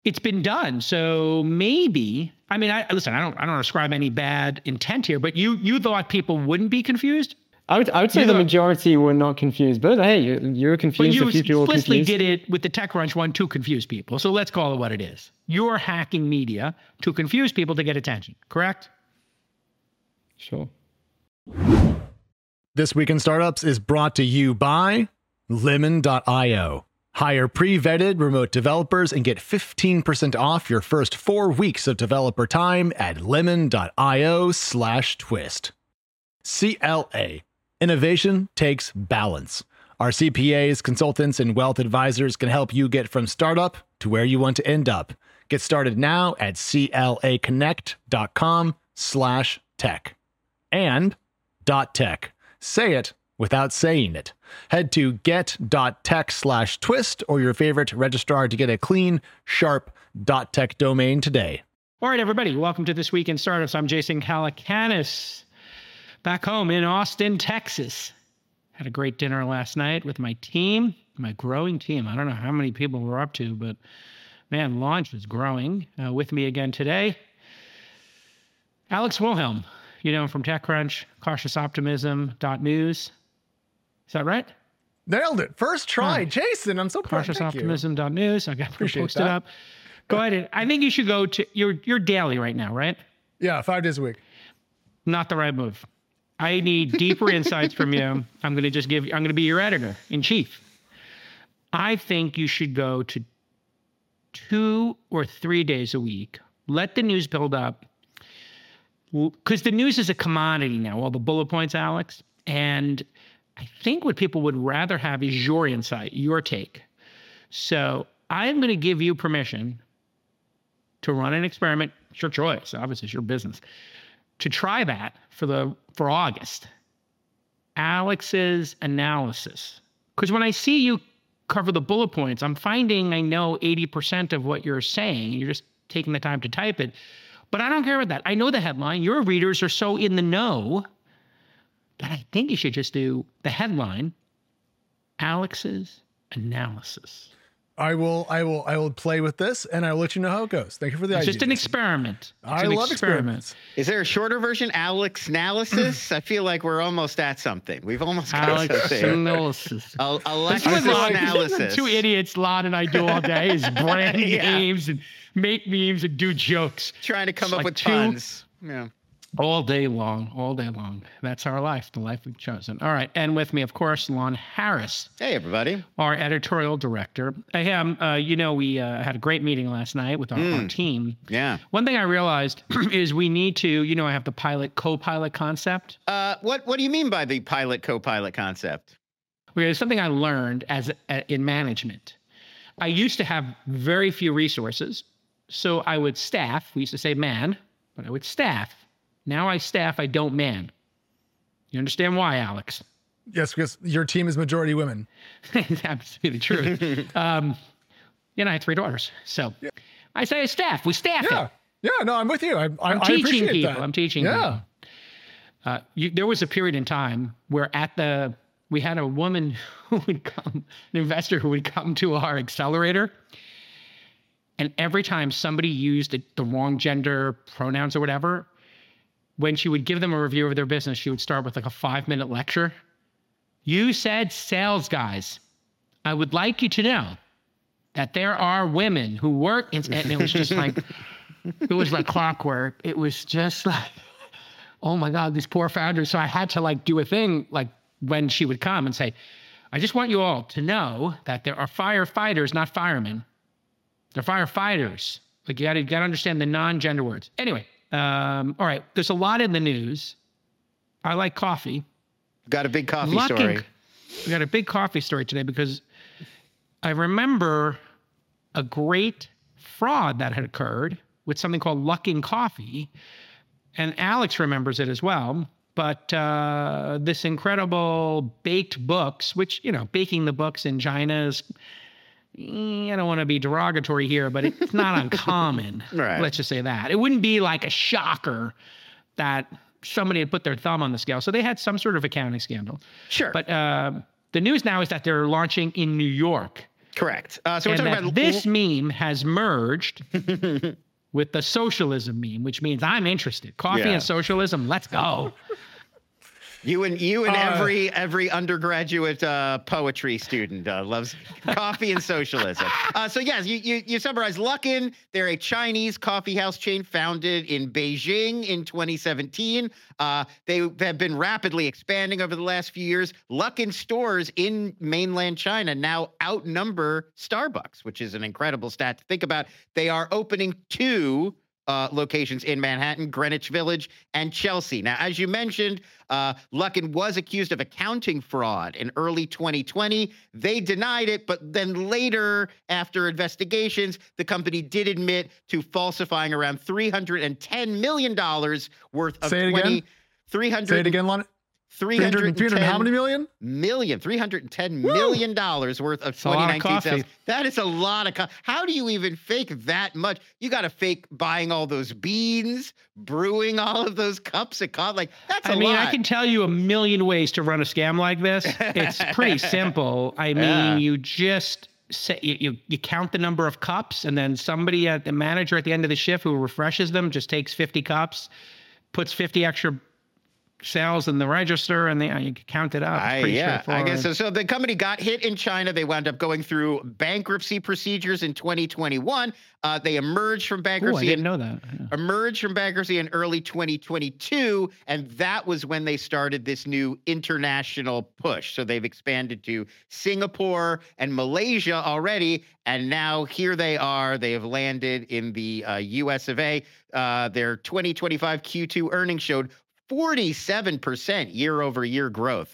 it's been done. So maybe, I mean, I don't ascribe any bad intent here, but you thought people wouldn't be confused? I would say the majority were not confused, but hey, you're confused. But a few people explicitly did it with the TechCrunch one to confuse people. So let's call it what it is. You're hacking media to confuse people to get attention, correct? Sure. This Week in Startups is brought to you by Lemon.io. Hire pre-vetted remote developers and get 15% off your first 4 weeks of developer time at lemon.io/twist. CLA. Innovation takes balance. Our CPAs, consultants, and wealth advisors can help you get from startup to where you want to end up. Get started now at claconnect.com/tech. And .tech. Say it without saying it. Head to get.tech/twist or your favorite registrar to get a clean, sharp .tech domain today. All right, everybody, welcome to This Week in Startups. I'm Jason Calacanis, back home in Austin, Texas. Had a great dinner last night with my team, my growing team. I don't know how many people we're up to, but man, launch is growing. With me again today, Alex Wilhelm. You know him from TechCrunch, CautiousOptimism.news. Is that right? Nailed it. First try. Jason, I'm so proud. CautiousOptimism.news. I got it posted up. Go ahead. I think you should go to, you're daily right now, right? Yeah, 5 days a week. Not the right move. I need deeper insights from you. I'm going to be your editor in chief. I think you should go to 2 or 3 days a week. Let the news build up. Because the news is a commodity now, all the bullet points, Alex. And I think what people would rather have is your insight, your take. So I'm going to give you permission to run an experiment. It's your choice. Obviously, it's your business. To try that for August. Alex's analysis. Because when I see you cover the bullet points, I'm finding I know 80% of what you're saying. You're just taking the time to type it. But I don't care about that. I know the headline. Your readers are so in the know that I think you should just do the headline, Alex's analysis. I will play with this and I will let you know how it goes. Thank you for the idea. It's just an experiment. I love experiments. Is there a shorter version? Alex analysis? I feel like we're almost at something. We've almost got Alex something. analysis. Alexis analysis. Two idiots, Lon and I do all day is brand names and make memes and do jokes. Trying to come up with puns. Yeah. All day long. That's our life, the life we've chosen. All right. And with me, of course, Lon Harris. Hey, everybody. Our editorial director. We had a great meeting last night with our team. Yeah. One thing I realized is we need to, I have the co-pilot concept. What do you mean by the co-pilot concept? Okay, it's something I learned in management. I used to have very few resources. So I would staff. We used to say man, but I would staff. Now I staff, I don't man. You understand why, Alex? Yes, because your team is majority women. It's absolutely true. I have 3 daughters. So yeah. I say staff. We staff it. Yeah, no, I'm with you. I teaching appreciate people. that. I'm teaching people. There was a period in time where we had a woman who would come, an investor who would come to our accelerator. And every time somebody used the wrong gender pronouns or whatever, when she would give them a review of their business, she would start with like a 5-minute lecture. You said sales guys. I would like you to know that there are women who work, and it was just like, it was like clockwork. It was just like, oh my God, these poor founders. So I had to do a thing when she would come and say, I just want you all to know that there are firefighters, not firemen. They're firefighters. You got to understand the non-gender words. Anyway, all right. There's a lot in the news. I like coffee. Got a big coffee story. We got a big coffee story today because I remember a great fraud that had occurred with something called Luckin Coffee, and Alex remembers it as well. But this incredible baked books, which baking the books in China is. I don't want to be derogatory here, but it's not uncommon. Right. Let's just say that. It wouldn't be like a shocker that somebody had put their thumb on the scale. So they had some sort of accounting scandal. Sure. But the news now is that they're launching in New York. Correct. So we're And talking that about this meme has merged with the socialism meme, which means I'm interested. Coffee Yeah. and socialism, let's go. You and every undergraduate poetry student loves coffee and socialism. So yes, you summarize Luckin. They're a Chinese coffee house chain founded in Beijing in 2017. They have been rapidly expanding over the last few years. Luckin stores in mainland China now outnumber Starbucks, which is an incredible stat to think about. They are opening 2 locations in Manhattan, Greenwich Village, and Chelsea. Now, as you mentioned, Luckin was accused of accounting fraud in early 2020. They denied it, but then later, after investigations, the company did admit to falsifying around $310 million worth of Say it again, Lon. 300 how many million? $310 million worth of 2019 sales. That is a lot of coffee. How do you even fake that much? You got to fake buying all those beans, brewing all of those cups of coffee. Like, that's a lot. I can tell you a million ways to run a scam like this. It's pretty simple. I mean, you just say, you count the number of cups, and then somebody at the manager at the end of the shift who refreshes them just takes 50 cups, puts 50 extra sales in the register, and you can count it up. It's pretty straightforward. I guess so. So the company got hit in China. They wound up going through bankruptcy procedures in 2021. They emerged from bankruptcy. I didn't know that. Yeah. Emerged from bankruptcy in early 2022, and that was when they started this new international push. So they've expanded to Singapore and Malaysia already, and now here they are. They have landed in the US of A. Their 2025 Q2 earnings showed 47% year-over-year growth,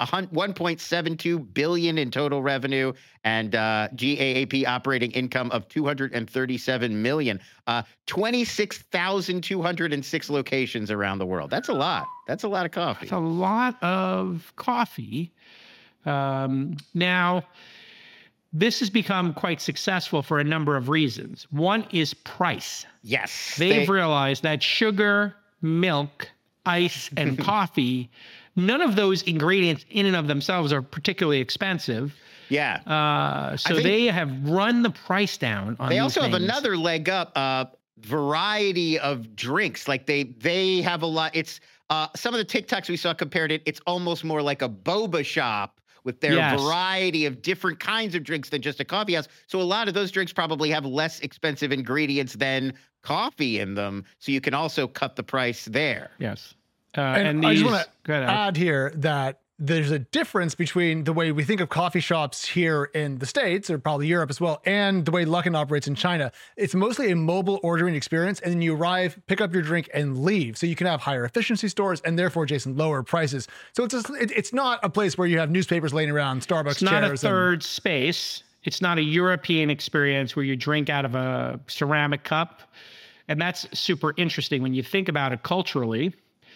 $1.72 billion in total revenue, and GAAP operating income of $237 million. 26,206 locations around the world. That's a lot. That's a lot of coffee. It's a lot of coffee. Now, this has become quite successful for a number of reasons. One is price. Yes. They've realized that sugar, milk, ice, and coffee, none of those ingredients in and of themselves are particularly expensive. Yeah. So they have run the price down on They these also have things. another leg up, variety of drinks. Like they have a lot. It's some of the TikToks we saw compared it. It's almost more like a boba shop with their variety of different kinds of drinks than just a coffee house. So a lot of those drinks probably have less expensive ingredients than coffee in them. So you can also cut the price there. Yes. And I just want to add here that there's a difference between the way we think of coffee shops here in the States, or probably Europe as well, and the way Luckin operates in China. It's mostly a mobile ordering experience, and then you arrive, pick up your drink, and leave. So you can have higher efficiency stores and therefore, Jason, lower prices. So it's not a place where you have newspapers laying around, Starbucks chairs. It's not a third space. It's not a European experience where you drink out of a ceramic cup. And that's super interesting when you think about it culturally.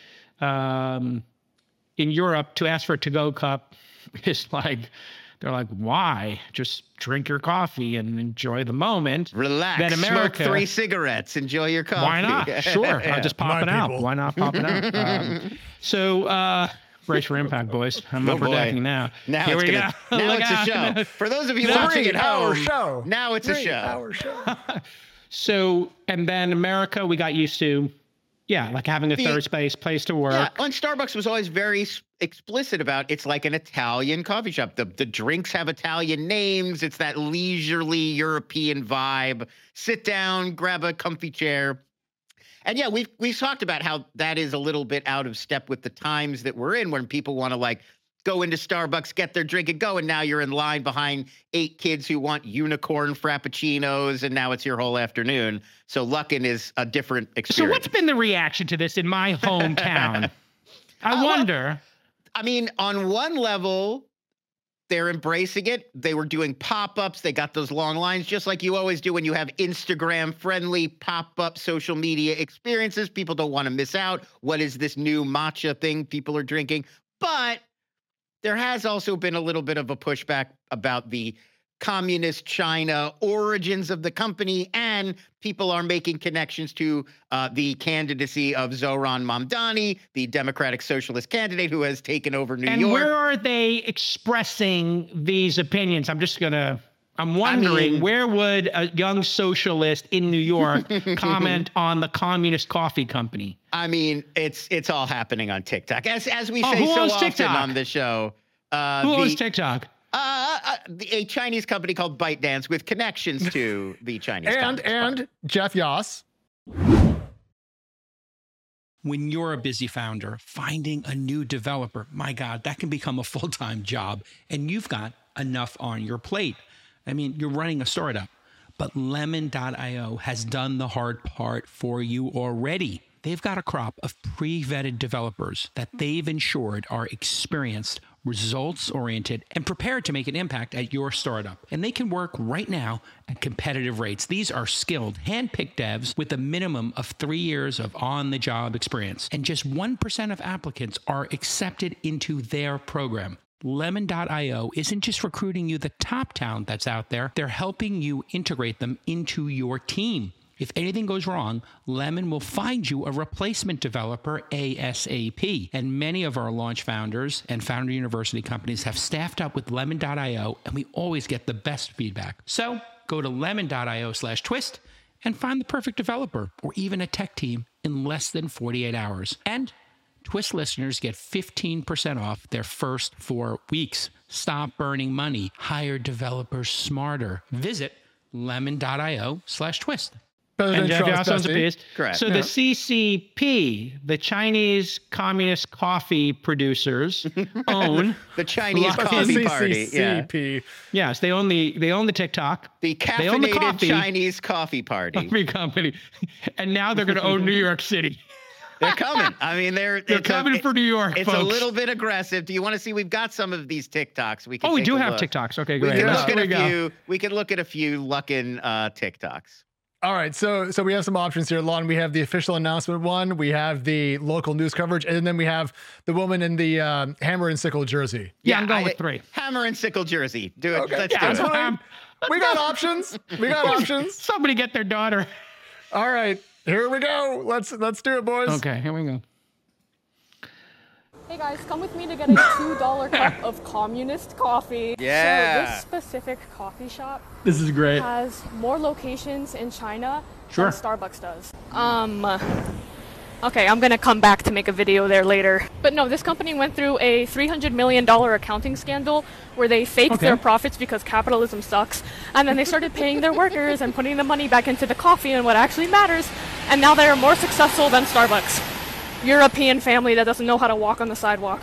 In Europe, to ask for a to-go cup is like, they're like, why? Just drink your coffee and enjoy the moment. Relax. Then America, smoke 3 cigarettes. Enjoy your coffee. Why not? Sure. I'll just pop it out. Why not pop it out? Brace for impact, boys. I'm upper decking now. Now Here it's we go. Now it's a show. For those of you watching at home, now it's a show. So, and then America, we got used to, like having a third place to work. Yeah, and Starbucks was always very explicit about it's like an Italian coffee shop. The drinks have Italian names. It's that leisurely European vibe. Sit down, grab a comfy chair. And yeah, we've talked about how that is a little bit out of step with the times that we're in, when people want to like go into Starbucks, get their drink and go. And now you're in line behind 8 kids who want unicorn frappuccinos. And now it's your whole afternoon. So Luckin is a different experience. So what's been the reaction to this in my hometown? I wonder. I mean, on one level, they're embracing it. They were doing pop-ups. They got those long lines, just like you always do when you have Instagram-friendly pop-up social media experiences. People don't want to miss out. What is this new matcha thing people are drinking? But there has also been a little bit of a pushback about the communist China origins of the company, and people are making connections to the candidacy of Zohran Mamdani, the Democratic Socialist candidate who has taken over New York. And where are they expressing these opinions? I'm just going to I'm wondering, mean- where would a young socialist in New York comment on the Communist Coffee Company? I mean, it's all happening on TikTok. As we Oh, say who so owns often TikTok? on the show. Who owns TikTok? A Chinese company called ByteDance with connections to the Chinese and Jeff Yoss. When you're a busy founder, finding a new developer, my God, that can become a full-time job. And you've got enough on your plate. I mean, you're running a startup, but Lemon.io has done the hard part for you already. They've got a crop of pre-vetted developers that they've ensured are experienced, results-oriented, and prepared to make an impact at your startup. And they can work right now at competitive rates. These are skilled, hand-picked devs with a minimum of 3 years of on-the-job experience. And just 1% of applicants are accepted into their program. Lemon.io isn't just recruiting you the top talent that's out there, they're helping you integrate them into your team. If anything goes wrong, Lemon will find you a replacement developer ASAP. And many of our launch founders and Founder University companies have staffed up with Lemon.io, and we always get the best feedback. So go to lemon.io/twist and find the perfect developer or even a tech team in less than 48 hours. And Twist listeners get 15% off their first 4 weeks. Stop burning money. Hire developers smarter. Visit lemon.io/twist. And Jeff Yoss owns a piece. Correct. So the CCP, the Chinese Communist Coffee Producers, own the Chinese Lucky Coffee Party. Yeah. CCCP. Yes, they own the TikTok. The They own the caffeinated coffee. Chinese Coffee Party. Coffee company, and now they're going to own New York City. They're coming. I mean, they're coming for New York, It's folks. a little bit aggressive. Do you want to see? We've got some of these TikToks. We can. We take do a have look. TikToks. Okay, We great. can Let's look at here we a go. few. We can look at a few Luckin TikToks. All right, so we have some options here, Lon. We have the official announcement one, we have the local news coverage, and then we have the woman in the hammer and sickle jersey. Yeah, I'm going with 3. Hammer and sickle jersey. Do it. Okay. Let's Yeah, do that's it. fine. We got options. We got options. Somebody get their daughter. All right, here we go. Let's do it, boys. Okay, here we go. Hey guys, come with me to get a $2 cup of communist coffee. Yeah. So this specific coffee shop This is great. has more locations in China Sure. than Starbucks does. Okay, I'm gonna come back to make a video there later. But no, this company went through a $300 million accounting scandal where they faked their profits because capitalism sucks. And then they started paying their workers and putting the money back into the coffee and what actually matters. And now they are more successful than Starbucks. European family that doesn't know how to walk on the sidewalk.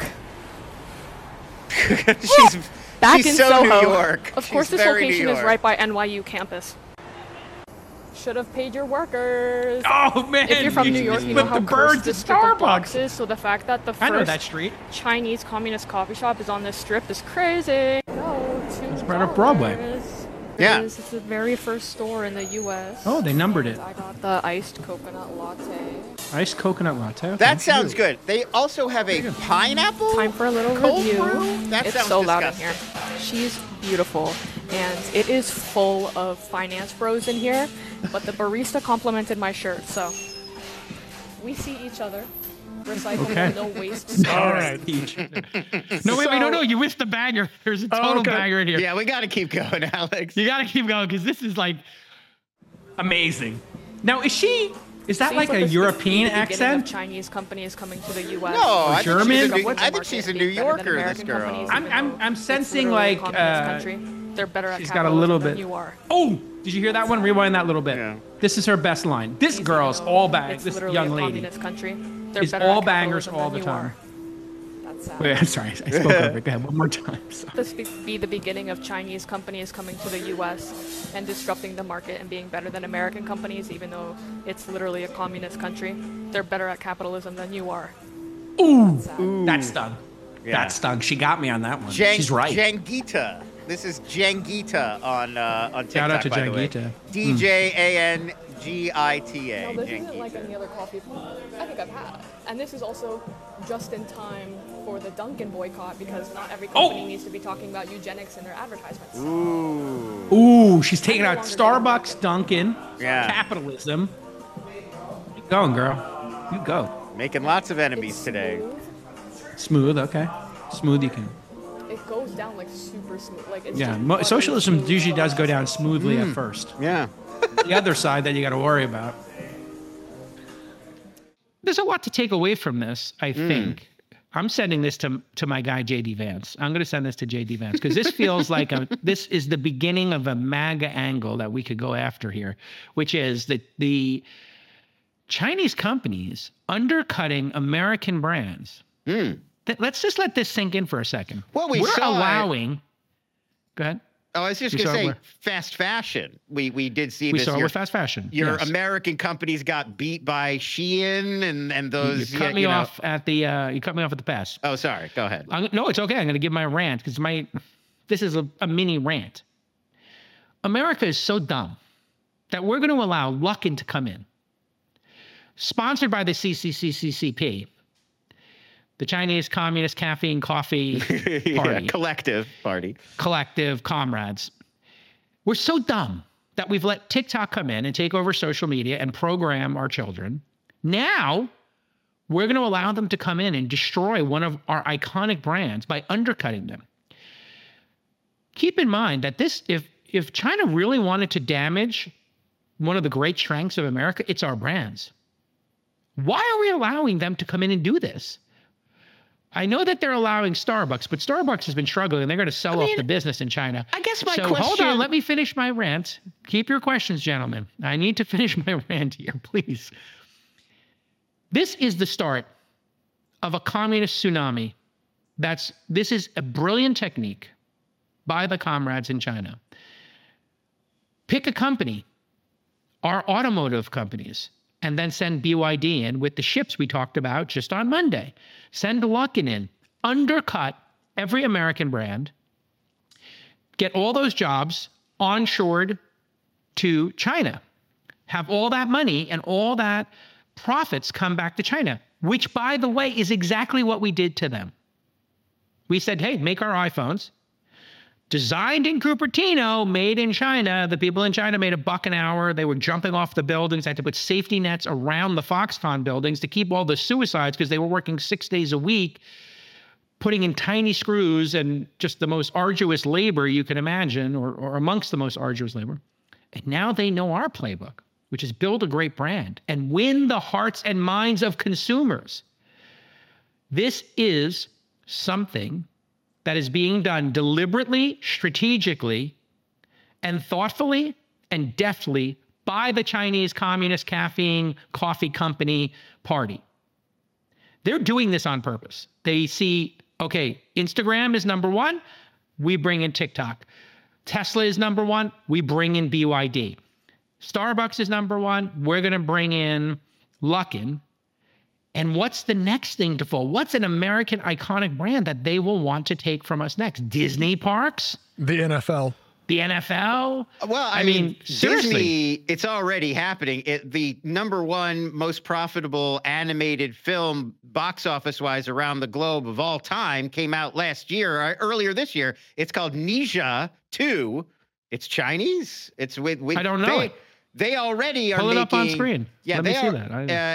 she's Back she's in so Soho. New York. Of course, She's this very New location is York. right by NYU campus. Should have paid your workers. Oh man! If you're from New York, you know how the cursed birds this at strip of blocks Starbucks. is. So the fact that the I know that first street. Chinese communist coffee shop is on this strip is crazy. No, $2. right off Broadway. Yeah. It's the very first store in the U.S. Oh, they numbered it. I got the iced coconut latte. Iced coconut latte. Okay. That sounds good. They also have a pineapple. Time for a little cold review. brew? That It's sounds so loud in disgusting. here. She's beautiful, and it is full of finance bros in here. But the barista complimented my shirt, so we see each other. Recycling Okay. no waste. All right. No, wait, no. You missed the bagger. There's a total okay. bagger in here. Yeah, we got to keep going, Alex. You got to keep going because this is like amazing. Now, is that Seems like a this is European the beginning of accent? Chinese companies coming to the U.S. No, I German? think she's a New Yorker. This girl. I'm sensing like they're better at she's got a little capitalism than bit. you are. Oh, did you hear that one? Rewind that little bit. Yeah. This is her best line. This girl's all bang. It's This literally young a lady communist country. They're is better all at bangers capitalism all than the you time. are. That's sad. Wait, I'm sorry. I spoke over it. Go ahead one more time. Sorry. This be the beginning of Chinese companies coming to the U.S. and disrupting the market and being better than American companies, even though it's literally a communist country. They're better at capitalism than you are. Ooh, That's sad. that stung. Yeah. That stung. She got me on that one. She's right. Jangita. This is Jangita on TikTok. Shout out to by the way. Jangita. DJANGITA. No, this isn't like any other coffee I think I've had. And this is also just in time for the Dunkin' boycott because not every company needs to be talking about eugenics in their advertisements. Ooh, she's taking out Starbucks, Dunkin', Yeah. capitalism. Keep going, girl. You go. Making lots of enemies today. Smooth. Smooth, okay. Smooth you can. It goes down like super smooth. Like it's Yeah, just buttery socialism smooth usually does sauce. go down smoothly at first. Yeah. The other side that you got to worry about. There's a lot to take away from this, I think. I'm sending this to my guy, JD Vance. I'm going to send this to JD Vance because this feels like this is the beginning of a MAGA angle that we could go after here, which is that the Chinese companies undercutting American brands. Let's just let this sink in for a second. Well, we're allowing. Go ahead. Oh, I was just You going to saw it say where? fast fashion. We did see We this. saw it Your, with fast fashion. your Yes. American companies got beat by Shein and those. You cut me you know- off at the. You cut me off at the pass. Oh, sorry. Go ahead. No, it's okay. I'm going to give my rant because this is a mini rant. America is so dumb that we're going to allow Luckin to come in, sponsored by the CCCCCP, the Chinese Communist Caffeine Coffee Yeah, Party, collective party. collective comrades. We're so dumb that we've let TikTok come in and take over social media and program our children. Now we're going to allow them to come in and destroy one of our iconic brands by undercutting them. Keep in mind that if China really wanted to damage one of the great strengths of America, it's our brands. Why are we allowing them to come in and do this? I know that they're allowing Starbucks, but Starbucks has been struggling and they're going to sell off the business in China. I guess my so question. hold on, let me finish my rant. Keep your questions, gentlemen. I need to finish my rant here, please. This is the start of a communist tsunami. This is a brilliant technique by the comrades in China. Pick a company, our automotive companies, and then send BYD in with the ships we talked about just on Monday. Send Luckin in, undercut every American brand, get all those jobs onshored to China, have all that money and all that profits come back to China, which, by the way, is exactly what we did to them. We said, hey, make our iPhones. Designed in Cupertino, made in China. The people in China made $1 an hour. They were jumping off the buildings. They had to put safety nets around the Foxconn buildings to keep all the suicides because they were working 6 days a week, putting in tiny screws and just the most arduous labor you can imagine, or amongst the most arduous labor. And now they know our playbook, which is build a great brand and win the hearts and minds of consumers. This is something that is being done deliberately, strategically, and thoughtfully and deftly by the Chinese Communist Caffeine Coffee Company Party. They're doing this on purpose. They see, okay, Instagram is number one, we bring in TikTok. Tesla is number one, we bring in BYD. Starbucks is number one, we're going to bring in Luckin. And what's the next thing to fall? What's an American iconic brand that they will want to take from us next? Disney parks? The NFL. The NFL? Well, I mean, seriously. Disney, it's already happening. The number one most profitable animated film, box office wise, around the globe of all time, came out last year, or earlier this year. It's called Ninja 2. It's Chinese. It's with I don't know it. They already are Pull it making, up on screen. Yeah, Let they me see are. that.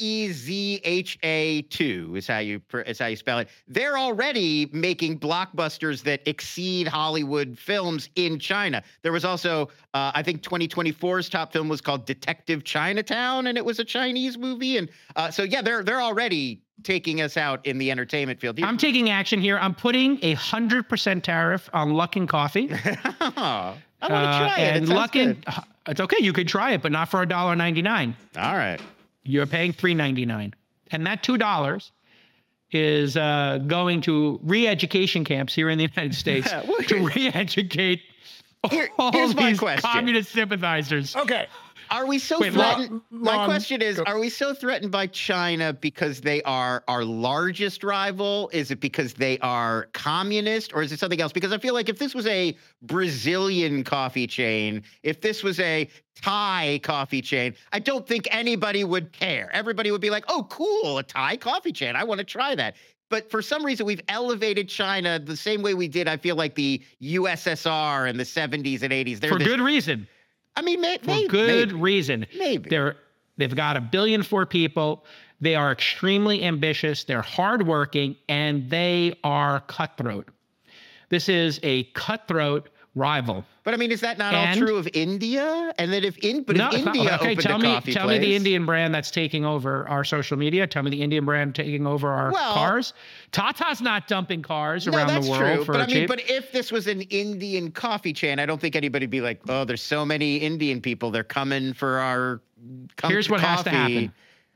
Nezha 2 is how you spell it. They're already making blockbusters that exceed Hollywood films in China. There was also, I think 2024's top film was called Detective Chinatown, and it was a Chinese movie. And so yeah, they're already taking us out in the entertainment field. I'm taking action here. I'm putting 100% tariff on Luckin Coffee. I want to try it. And It sounds Luckin, good. it's okay. You could try it, but not for $1.99. All right. You're paying $3.99, and that $2 is going to re-education camps here in the United States to re-educate all here's my these question. communist sympathizers. Okay. Are we so Wait, threatened? My Lon, question is, go. are we so threatened by China because they are our largest rival? Is it because they are communist, or is it something else? Because I feel like if this was a Brazilian coffee chain, if this was a Thai coffee chain, I don't think anybody would care. Everybody would be like, oh, cool, a Thai coffee chain. I want to try that. But for some reason, we've elevated China the same way we did, I feel like, the USSR in the 70s and 80s. For good reason. I mean, For good reason. Maybe. They've got 1 billion people. They are extremely ambitious. They're hardworking, and they are cutthroat. This is a cutthroat rival. But I mean, is that not all true of India? And that if India opened a coffee tell place, me the Indian brand that's taking over our social media. Tell me the Indian brand taking over our cars. Tata's not dumping cars around the world true. for but I mean, cheap. but if this was an Indian coffee chain, I don't think anybody'd be like, oh, there's so many Indian people. They're coming for our Here's what has to happen.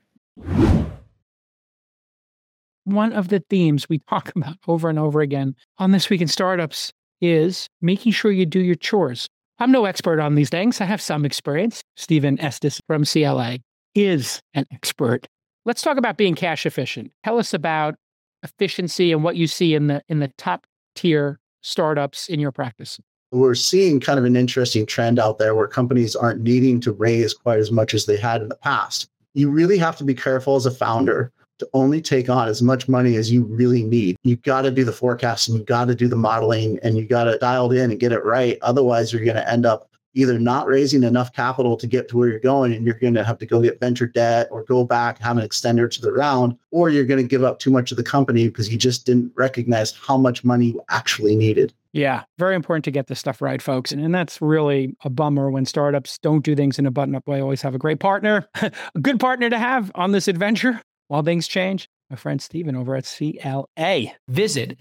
One of the themes we talk about over and over again on This Week in Startups is making sure you do your chores. I'm no expert on these things. I have some experience. Stephen Estes from CLA is an expert. Let's talk about being cash efficient. Tell us about efficiency and what you see in the top tier startups in your practice. We're seeing kind of an interesting trend out there where companies aren't needing to raise quite as much as they had in the past. You really have to be careful as a founder to only take on as much money as you really need. You got to do the forecasting, you got to do the modeling, and you got to dial it in and get it right. Otherwise, you're going to end up either not raising enough capital to get to where you're going, and you're going to have to go get venture debt or go back, have an extender to the round, or you're going to give up too much of the company because you just didn't recognize how much money you actually needed. Yeah, very important to get this stuff right, folks. And that's really a bummer when startups don't do things in a button-up way. Always have a great partner, a good partner to have on this adventure while things change. My friend Stephen over at CLA. Visit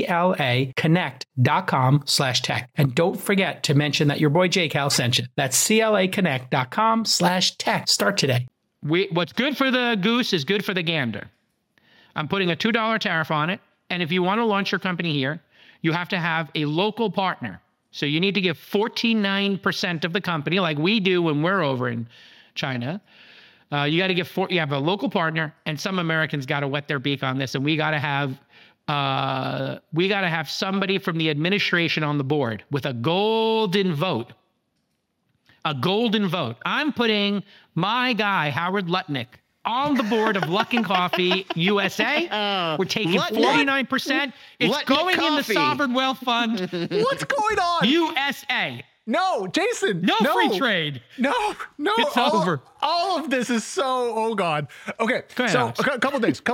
CLAconnect.com/tech. And don't forget to mention that your boy JCal sent you. That's CLAconnect.com/tech. Start today. What's good for the goose is good for the gander. I'm putting a $2 tariff on it. And if you want to launch your company here, you have to have a local partner. So you need to give 49% of the company, like we do when we're over in China. You got to give you have a local partner, and some Americans got to wet their beak on this, and we got to have somebody from the administration on the board with a golden vote. A golden vote. I'm putting my guy Howard Lutnick on the board of Luckin Coffee USA. We're taking 49%. It's Lutnick going in the Coffee. Sovereign Wealth Fund. What's going on? USA. No, Jason. No free trade. No. It's over. All of this is so, oh God. Okay, Go ahead, so Alex. a couple things.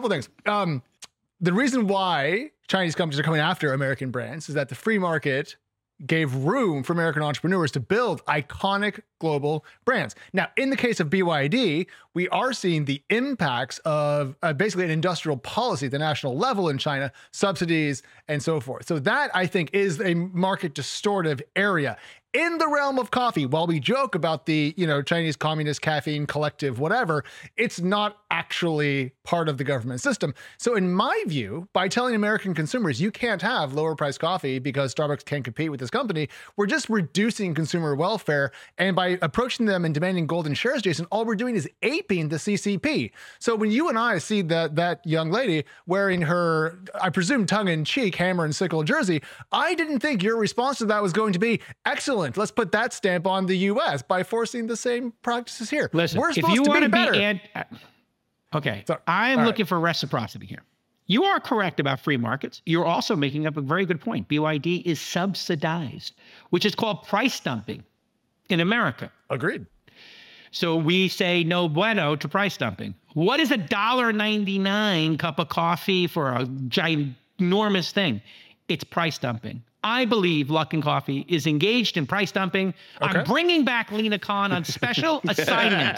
The reason why Chinese companies are coming after American brands is that the free market gave room for American entrepreneurs to build iconic global brands. Now, in the case of BYD, we are seeing the impacts of basically an industrial policy at the national level in China, subsidies and so forth. So that, I think, is a market distortive area. In the realm of coffee, while we joke about the, Chinese Communist Caffeine Collective, whatever, it's not actually part of the government system. So in my view, by telling American consumers you can't have lower priced coffee because Starbucks can't compete with this company, we're just reducing consumer welfare. And by approaching them and demanding golden shares, Jason, all we're doing is aping the CCP. So when you and I see that young lady wearing her, I presume, tongue-in-cheek hammer and sickle jersey, I didn't think your response to that was going to be excellent. Let's put that stamp on the U.S. by forcing the same practices here. Listen, we're if supposed you to want be to better. Okay, Sorry. I am All looking for reciprocity here. You are correct about free markets. You're also making up a very good point. BYD is subsidized, which is called price dumping in America. Agreed. So we say no bueno to price dumping. What is $1.99 cup of coffee for a ginormous thing? It's price dumping. I believe Luckin Coffee is engaged in price dumping. Okay. I'm bringing back Lena Khan on special assignment.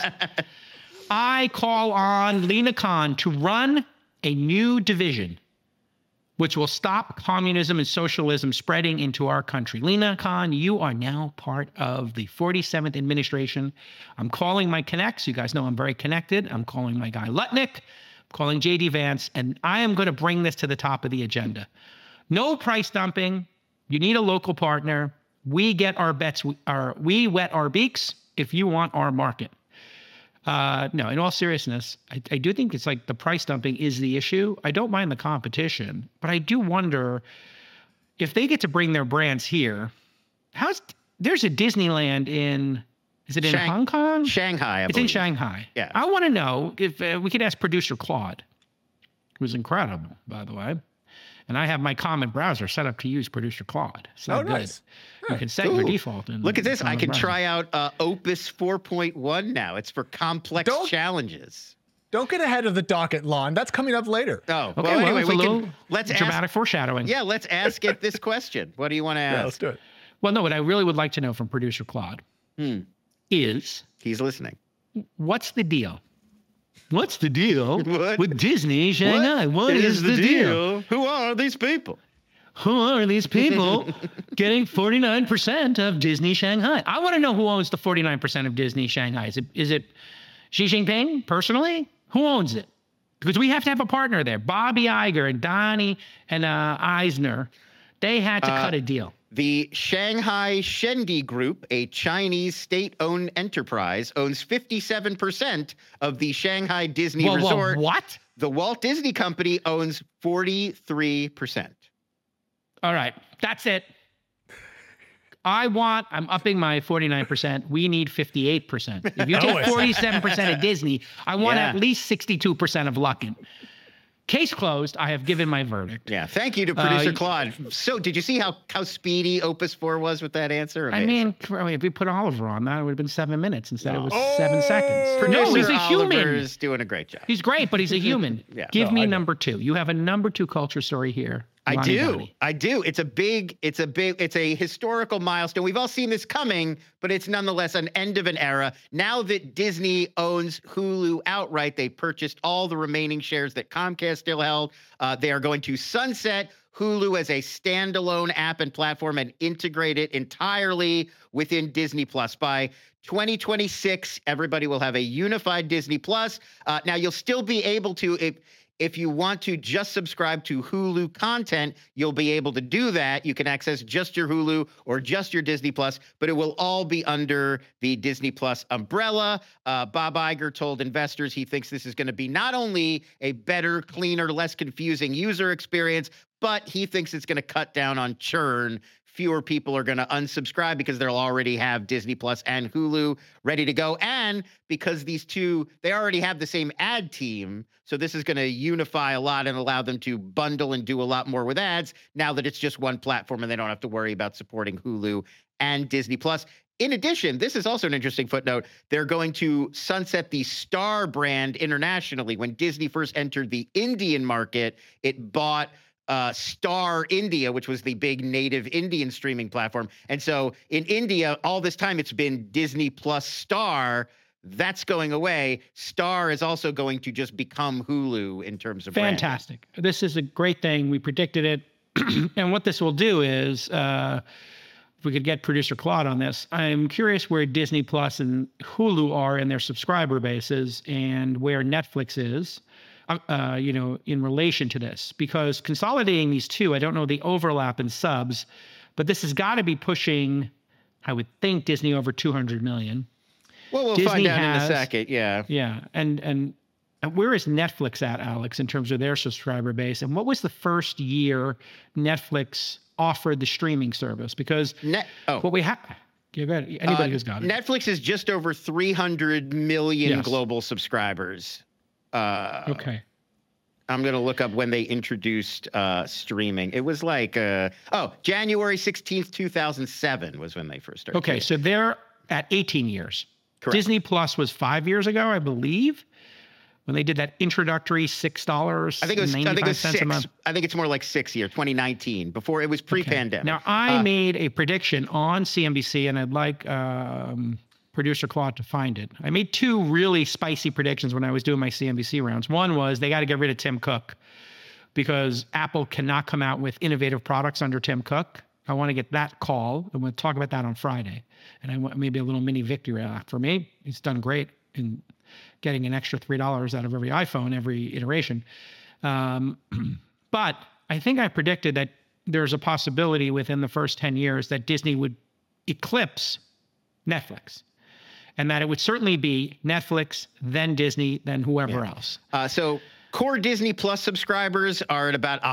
I call on Lena Khan to run a new division which will stop communism and socialism spreading into our country. Lena Khan, you are now part of the 47th administration. I'm calling my connects. You guys know I'm very connected. I'm calling my guy Lutnick. I'm calling J.D. Vance, and I am going to bring this to the top of the agenda. No price dumping. You need a local partner. We get our bets. We wet our beaks if you want our market. No, in all seriousness, I do think it's like the price dumping is the issue. I don't mind the competition, but I do wonder if they get to bring their brands here. There's a Disneyland in Hong Kong? Shanghai, I It's believe. in Shanghai. Yeah. I want to know if we could ask producer Claude, who's incredible, by the way. And I have my common browser set up to use producer Claude. So good. Nice. You can set your default. Look at this. I common can browser. try out Opus 4.1 now. It's for complex challenges. Don't get ahead of the docket, Lon. That's coming up later. Oh, Okay, well, anyway, it's a little let's dramatic ask. foreshadowing. Yeah, let's ask it this question. What do you want to Yeah, ask? let's do it. Well, no, what I really would like to know from producer Claude is He's listening. what's the deal? What's the deal What? with Disney Shanghai? What is the deal? Who are these people? Who are these people getting 49% of Disney Shanghai? I want to know who owns the 49% of Disney Shanghai. Is it Xi Jinping personally? Who owns it? Because we have to have a partner there. Bobby Iger and Donnie and Eisner, they had to cut a deal. The Shanghai Shendi Group, a Chinese state-owned enterprise, owns 57% of the Shanghai Disney Resort. What? The Walt Disney Company owns 43%. All right, that's it. I'm upping my 49%. We need 58%. If you take 47% of Disney, I want Yeah. at least 62% of Luckin. Case closed. I have given my verdict. Yeah, thank you to producer Claude. So, did you see how speedy Opus 4 was with that answer? I Amazing. mean, if we put Oliver on that, it would have been 7 minutes. Instead, it was 7 seconds. Producer No, he's a human. Oliver's doing a great job. He's great, but he's a human. Yeah. Give me number 2. You have a number 2 culture story here. I Lonnie do. Donnie. I do. It's a historical milestone. We've all seen this coming, but it's nonetheless an end of an era. Now that Disney owns Hulu outright, they purchased all the remaining shares that Comcast still held. They are going to sunset Hulu as a standalone app and platform and integrate it entirely within Disney Plus. By 2026, everybody will have a unified Disney Plus. Now, you'll still be able to, if you want to just subscribe to Hulu content, you'll be able to do that. You can access just your Hulu or just your Disney Plus, but it will all be under the Disney Plus umbrella. Bob Iger told investors he thinks this is going to be not only a better, cleaner, less confusing user experience, but he thinks it's going to cut down on churn. Fewer people are going to unsubscribe because they'll already have Disney Plus and Hulu ready to go. And because these two, they already have the same ad team. So this is going to unify a lot and allow them to bundle and do a lot more with ads now that it's just one platform and they don't have to worry about supporting Hulu and Disney Plus. In addition, this is also an interesting footnote. They're going to sunset the Star brand internationally. When Disney first entered the Indian market, it bought Star India, which was the big native Indian streaming platform. And so in India, all this time, it's been Disney Plus Star. That's going away. Star is also going to just become Hulu in terms of branding. Fantastic. This is a great thing. We predicted it. And what this will do is, if we could get producer Claude on this, I'm curious where Disney Plus and Hulu are in their subscriber bases and where Netflix is. In relation to this, because consolidating these two, I don't know the overlap in subs, but this has got to be pushing, I would think, Disney over 200 million. Well, we'll find out in a second. Yeah. Yeah. And where is Netflix at, Alex, in terms of their subscriber base? And what was the first year Netflix offered the streaming service? Because what we have... Yeah, go ahead. Anybody who's got it. Netflix is just over 300 million global subscribers. Okay. I'm going to look up when they introduced streaming. It was like, January 16th, 2007 was when they first started. Okay, so they're at 18 years. Correct. Disney Plus was 5 years ago, I believe, when they did that introductory $6. I think it was 6. a month. I think it's more like 6 year, 2019, before it was pre-pandemic. Now, I made a prediction on CNBC, and I'd like producer Claude to find it. I made 2 really spicy predictions when I was doing my CNBC rounds. One was they got to get rid of Tim Cook because Apple cannot come out with innovative products under Tim Cook. I want to get that call, and we'll talk about that on Friday. And I want maybe a little mini victory lap for me. He's done great in getting an extra $3 out of every iPhone, every iteration. But I think I predicted that there's a possibility within the first 10 years that Disney would eclipse Netflix. And that it would certainly be Netflix, then Disney, then whoever else. So core Disney Plus subscribers are at about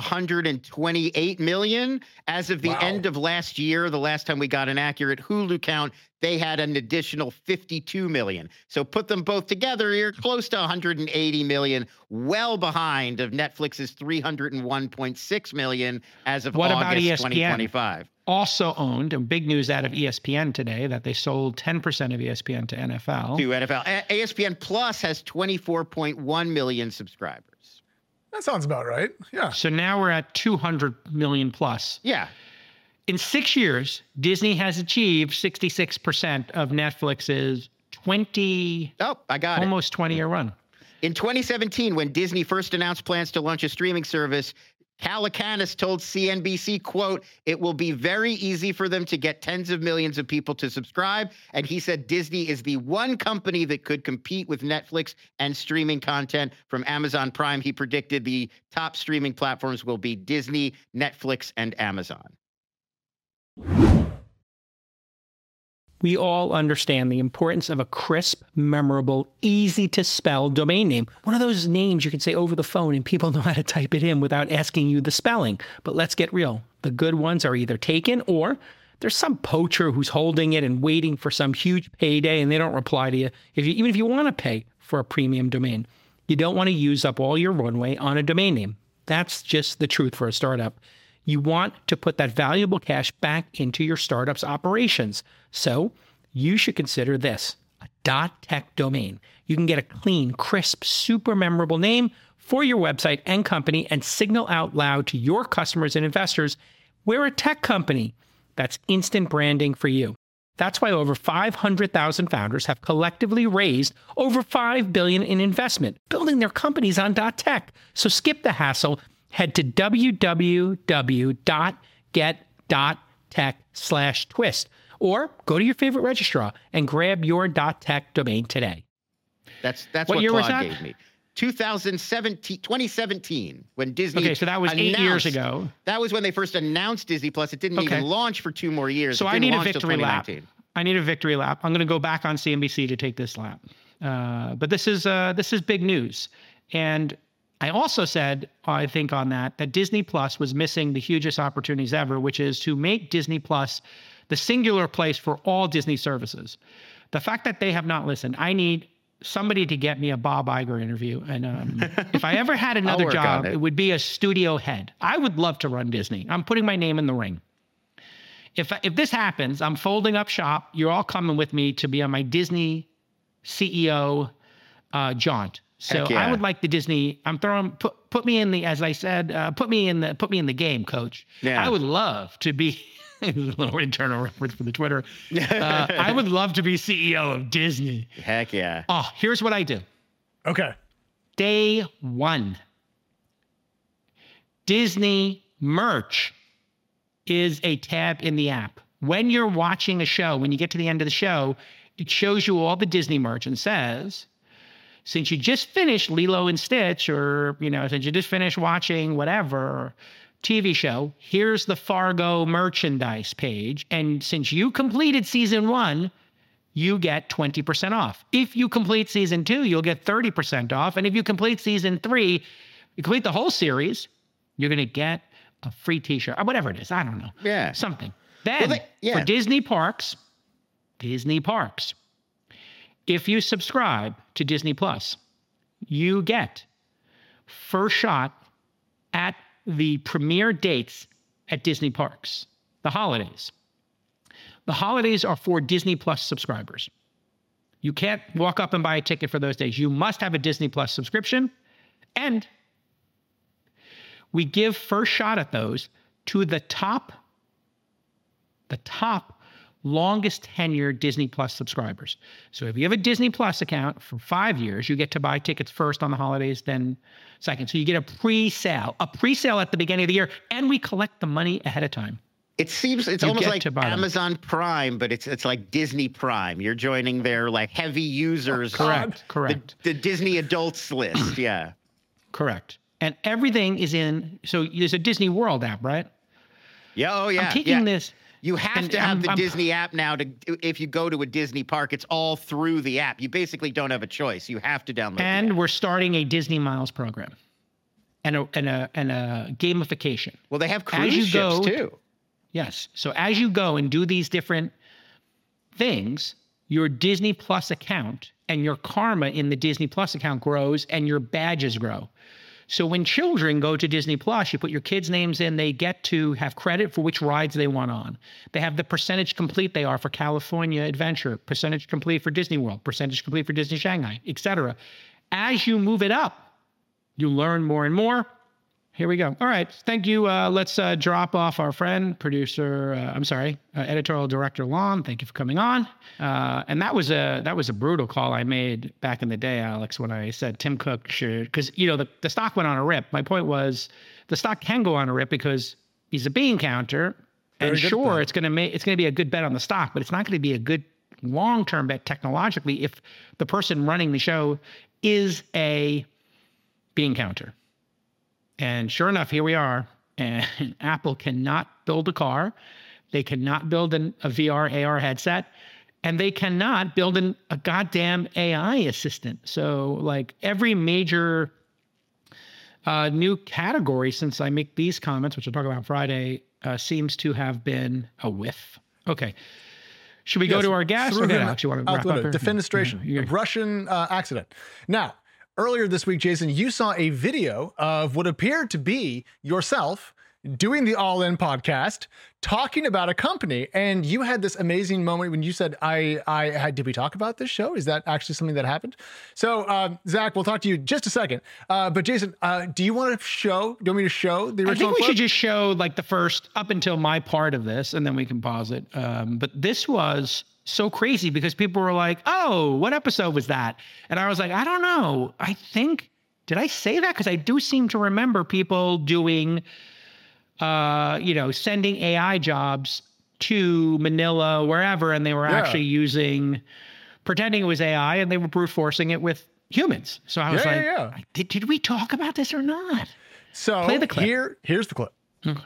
128 million. As of the end of last year, the last time we got an accurate Hulu count, They had an additional 52 million. So put them both together, you're close to 180 million, well behind of Netflix's 301.6 million as of What about August ESPN? 2025. Also owned, and big news out of ESPN today that they sold 10% of ESPN to NFL. To NFL. ESPN Plus has 24.1 million subscribers. That sounds about right. Yeah. So now we're at 200 million plus. Yeah. In 6 years, Disney has achieved 66% of Netflix's almost 20-year run. In 2017, when Disney first announced plans to launch a streaming service, Calacanis told CNBC, quote, "It will be very easy for them to get tens of millions of people to subscribe." And he said Disney is the one company that could compete with Netflix and streaming content from Amazon Prime. He predicted the top streaming platforms will be Disney, Netflix, and Amazon. We all understand the importance of a crisp, memorable, easy to spell domain name. One of those names you can say over the phone and people know how to type it in without asking you the spelling. But let's get real. The good ones are either taken or there's some poacher who's holding it and waiting for some huge payday and they don't reply to you. Even if you want to pay for a premium domain, you don't want to use up all your runway on a domain name. That's just the truth for a startup. You want to put that valuable cash back into your startup's operations. So you should consider this, a .tech domain. You can get a clean, crisp, super memorable name for your website and company and signal out loud to your customers and investors, we're a tech company. That's instant branding for you. That's why over 500,000 founders have collectively raised over $5 billion in investment, building their companies on .tech. So skip the hassle. Head to www.get.tech/twist or go to your favorite registrar and grab your .tech domain today. That's what year was Claude that? gave me. 2017, when Disney. Okay, so that was 8 years ago. That was when they first announced Disney Plus. It didn't even launch for 2 more years. So it I didn't need a launch till victory lap. 2019. I need a victory lap. I'm going to go back on CNBC to take this lap. But this is big news. And I also said, I think on that Disney Plus was missing the hugest opportunities ever, which is to make Disney Plus the singular place for all Disney services. The fact that they have not listened, I need somebody to get me a Bob Iger interview. And if I ever had another job, it would be a studio head. I would love to run Disney. I'm putting my name in the ring. If this happens, I'm folding up shop. You're all coming with me to be on my Disney CEO jaunt. So yeah. I would like the Disney. I'm throwing put me in the, as I said, put me in the game, coach. Yeah. I would love to be. A little internal reference for the Twitter. I would love to be CEO of Disney. Heck yeah. Oh, here's what I do. Okay. Day one. Disney merch is a tab in the app. When you're watching a show, when you get to the end of the show, it shows you all the Disney merch and says, since you just finished Lilo and Stitch, or, since you just finished watching whatever TV show, here's the Fargo merchandise page. And since you completed season 1, you get 20% off. If you complete season 2, you'll get 30% off. And if you complete season 3, you complete the whole series, you're going to get a free t-shirt or whatever it is. I don't know. Yeah. Something. Then for Disney Parks, if you subscribe to Disney Plus, you get first shot at the premiere dates at Disney Parks, the holidays. The holidays are for Disney Plus subscribers. You can't walk up and buy a ticket for those days. You must have a Disney Plus subscription. And we give first shot at those to the top longest tenured Disney Plus subscribers. So if you have a Disney Plus account for 5 years, you get to buy tickets first on the holidays, then second. So you get a pre-sale at the beginning of the year, and we collect the money ahead of time. It seems it's almost like Amazon Prime, but it's like Disney Prime. You're joining their like heavy users. Correct. The Disney adults list. Yeah. Correct. And everything is in. So there's a Disney World app, right? Yeah. Oh yeah. I'm taking this. You have to have the Disney app now if you go to a Disney park, it's all through the app. You basically don't have a choice. You have to download And the app. We're starting a Disney Miles program and a gamification. Well, they have cruise ships too. Yes. So as you go and do these different things, your Disney Plus account and your karma in the Disney Plus account grows and your badges grow. So when children go to Disney Plus, you put your kids' names in, they get to have credit for which rides they want on. They have the percentage complete they are for California Adventure, percentage complete for Disney World, percentage complete for Disney Shanghai, etc. As you move it up, you learn more and more. Here we go. All right. Thank you. Let's drop off our friend, producer, editorial director Lon. Thank you for coming on. And that was a brutal call I made back in the day, Alex, when I said Tim Cook should, because, you know, the stock went on a rip. My point was the stock can go on a rip because he's a bean counter. And sure, it's going to be a good bet on the stock, but it's not going to be a good long-term bet technologically if the person running the show is a bean counter. And sure enough, here we are. And Apple cannot build a car. They cannot build a VR, AR headset. And they cannot build a goddamn AI assistant. So like every major new category since I make these comments, which I'll talk about Friday, seems to have been a whiff. Okay. Should we go to our guest? Or Alex, you want to wrap up here? Defenestration, a Russian accident. Now, earlier this week, Jason, you saw a video of what appeared to be yourself doing the All In podcast, talking about a company, and you had this amazing moment when you said, did we talk about this show? Is that actually something that happened? So, Zach, we'll talk to you just a second. But Jason, do you want me to show the original I think we clip? should just show like the first up until my part of this, and then we can pause it. But this was so crazy because people were like, oh, what episode was that? And I was like, I don't know. Did I say that? Because I do seem to remember people doing, sending AI jobs to Manila, wherever, and they were actually pretending it was AI, and they were brute forcing it with humans. So I was did we talk about this or not? So play the clip. Here's the clip. Okay.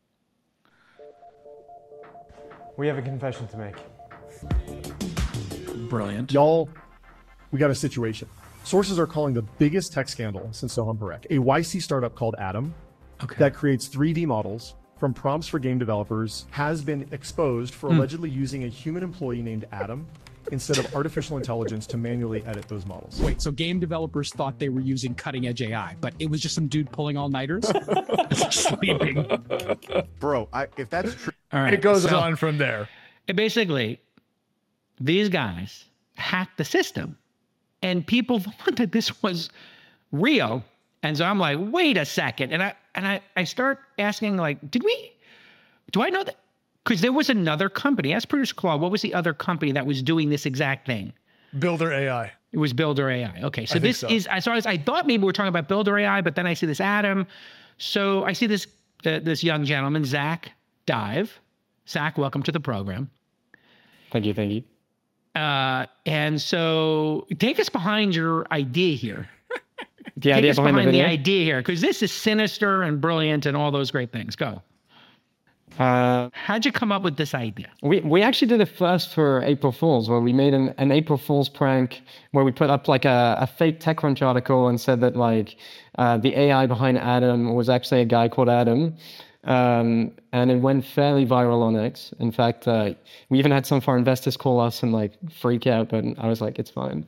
We have a confession to make. Brilliant. Y'all, we got a situation. Sources are calling the biggest tech scandal since Soham Barak, a YC startup called Atom that creates 3D models from prompts for game developers, has been exposed for allegedly using a human employee named Adam instead of artificial intelligence to manually edit those models. Wait, so game developers thought they were using cutting edge AI, but it was just some dude pulling all-nighters? Sleeping. Bro, if that's true. All right. It goes on from there. Basically, these guys hacked the system and people thought that this was real. And so I'm like, wait a second. And I start asking, like, do I know that? Because there was another company. Ask producer Claude, what was the other company that was doing this exact thing? Builder AI. It was Builder AI. Okay. So this is, I thought maybe we're talking about Builder AI, but then I see this Adam. So I see this young gentleman, Zach Dive. Zach, welcome to the program. Thank you. And so take us behind your idea here. The idea behind the video? The idea here, because this is sinister and brilliant and all those great things. Go. How'd you come up with this idea? We actually did it first for April Fools, where we made an April Fools prank where we put up like a fake TechCrunch article and said that like the AI behind Adam was actually a guy called Adam. And it went fairly viral on X. In fact, we even had some of our investors call us and like freak out, but I was like, it's fine.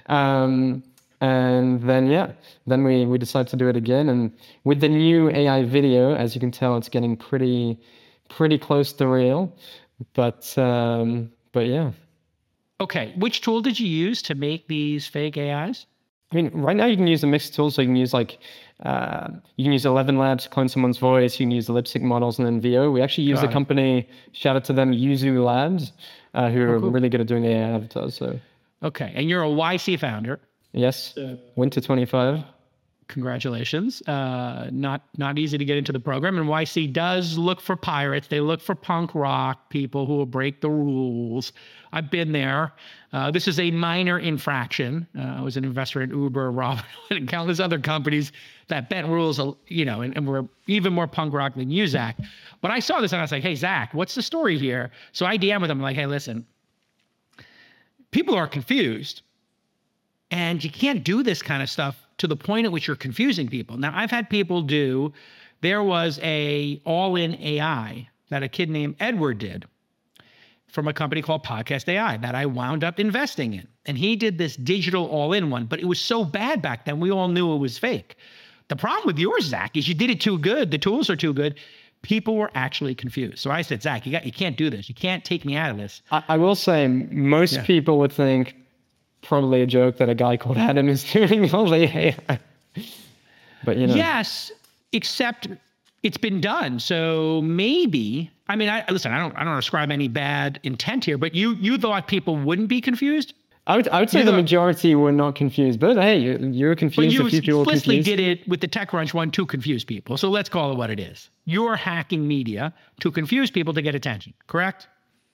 And then we decided to do it again. And with the new AI video, as you can tell, it's getting pretty close to real. But yeah. Okay, which tool did you use to make these fake AIs? I mean, right now you can use a mixed tool. So you can use you can use 11 Labs to clone someone's voice. You can use the lip sync models and then VO. We actually use a company, shout out to them, Yuzu Labs, who are really good at doing AI avatars. So. Okay, and you're a YC founder. Yes, Winter 25. Congratulations. Not easy to get into the program. And YC does look for pirates. They look for punk rock people who will break the rules. I've been there. This is a minor infraction. I was an investor in Uber, Robinhood, and countless other companies that bent rules, and were even more punk rock than you, Zach. But I saw this and I was like, hey, Zach, what's the story here? So I DM with him like, hey, listen, people are confused. And you can't do this kind of stuff to the point at which you're confusing people. Now, I've had people there was a all-in AI that a kid named Edward did. from a company called Podcast AI that I wound up investing in. And he did this digital all-in one, but it was so bad back then, we all knew it was fake. The problem with yours, Zach, is you did it too good. The tools are too good. People were actually confused. So I said, Zach, you can't do this. You can't take me out of this. I will say most people would think probably a joke that a guy called Adam is doing all the AI. But Yes, except it's been done. So maybe, I mean, I don't ascribe any bad intent here, but you thought people wouldn't be confused? I would say the majority were not confused, but hey, you're confused. But a few people you explicitly confused. did it with the TechCrunch one to confuse people. So let's call it what it is. You're hacking media to confuse people to get attention, correct?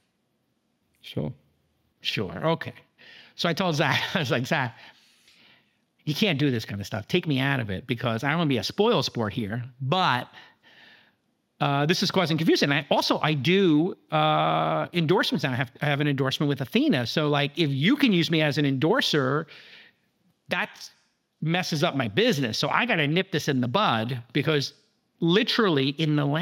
Sure. Okay. So I told Zach, I was like, Zach, you can't do this kind of stuff. Take me out of it because I don't want to be a spoil sport here, but this is causing confusion. I do endorsements now. I have an endorsement with Athena. So like, if you can use me as an endorser, that messes up my business. So I got to nip this in the bud because literally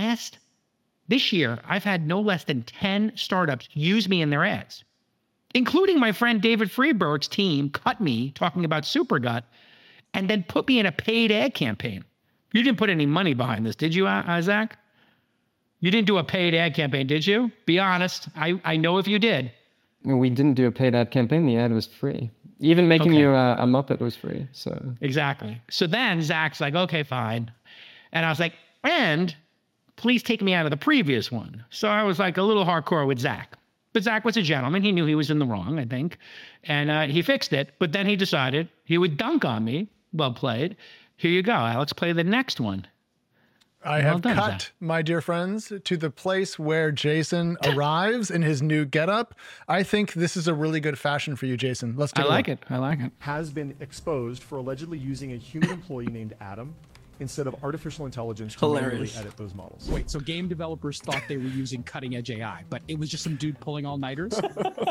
this year, I've had no less than 10 startups use me in their ads, including my friend David Freeberg's team cut me talking about Supergut and then put me in a paid ad campaign. You didn't put any money behind this, did you, Zach? You didn't do a paid ad campaign, did you? Be honest. I know if you did. We didn't do a paid ad campaign. The ad was free. Even making you a Muppet was free. So exactly. So then Zach's like, okay, fine. And I was like, and please take me out of the previous one. So I was like a little hardcore with Zach. But Zach was a gentleman. He knew he was in the wrong, I think. And he fixed it. But then he decided he would dunk on me. Well played. Here you go, Alex. Play the next one. I have cut, my dear friends, to the place where Jason arrives in his new getup. I think this is a really good fashion for you, Jason. Let's take a look. I like it. Has been exposed for allegedly using a human employee named Adam instead of artificial intelligence to manually edit those models. Wait, so game developers thought they were using cutting edge AI, but it was just some dude pulling all-nighters?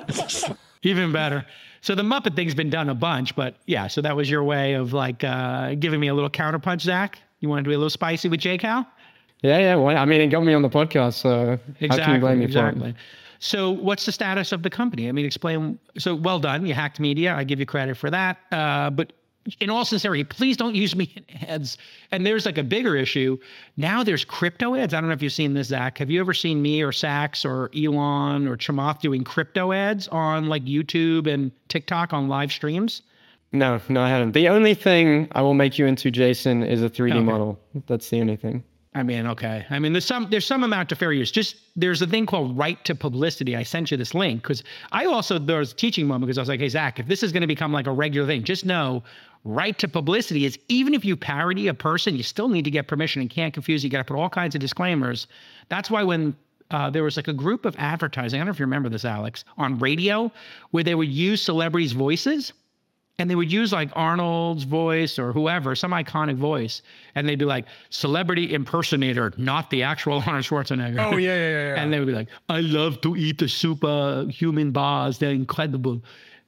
Even better. So the Muppet thing's been done a bunch, but yeah, so that was your way of like giving me a little counterpunch, Zach? You want to be a little spicy with JCal? Yeah. Well, I mean, it got me on the podcast, so how can you blame me for it? So what's the status of the company? I mean, explain. So well done. You hacked media. I give you credit for that. But in all sincerity, please don't use me in ads. And there's like a bigger issue. Now there's crypto ads. I don't know if you've seen this, Zach. Have you ever seen me or Sachs or Elon or Chamath doing crypto ads on like YouTube and TikTok on live streams? No, I haven't. The only thing I will make you into, Jason, is a 3D model. That's the only thing. I mean, okay. I mean, there's some amount of fair use. There's a thing called right to publicity. I sent you this link because there was a teaching moment because I was like, hey, Zach, if this is going to become like a regular thing, just know right to publicity is even if you parody a person, you still need to get permission and can't confuse. You got to put all kinds of disclaimers. That's why when there was like a group of advertising, I don't know if you remember this, Alex, on radio where they would use celebrities' voices. And they would use like Arnold's voice or whoever, some iconic voice. And they'd be like, celebrity impersonator, not the actual Arnold Schwarzenegger. Oh, yeah. And they would be like, I love to eat the superhuman bars. They're incredible.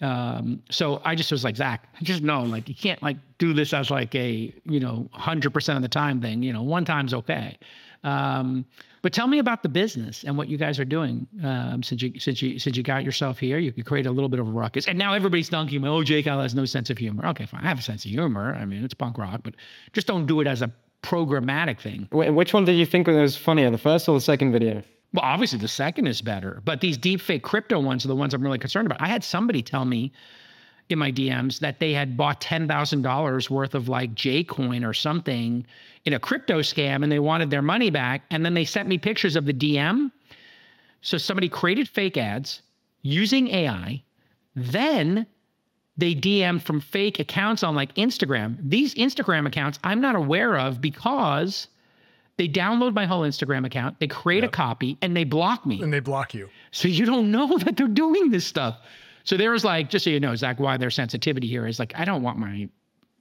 So I just was like, Zach, just know, like, you can't like do this as like a, 100% of the time thing. One time's okay. But tell me about the business and what you guys are doing since you got yourself here. You could create a little bit of a ruckus, and now everybody's dunking me. Oh, Jake Al has no sense of humor. Okay, fine. I have a sense of humor. I mean, it's punk rock, but just don't do it as a programmatic thing. Wait, which one did you think was funnier, the first or the second video? Well, obviously the second is better, but these deep fake crypto ones are the ones I'm really concerned about. I had somebody tell me in my DMs that they had bought $10,000 worth of like J-Coin or something in a crypto scam and they wanted their money back. And then they sent me pictures of the DM. So somebody created fake ads using AI. Then they DM'd from fake accounts on like Instagram. These Instagram accounts I'm not aware of because they download my whole Instagram account. They create a copy and they block me. And they block you. So you don't know that they're doing this stuff. So there was like, just so you know, Zach, why their sensitivity here is like, I don't want my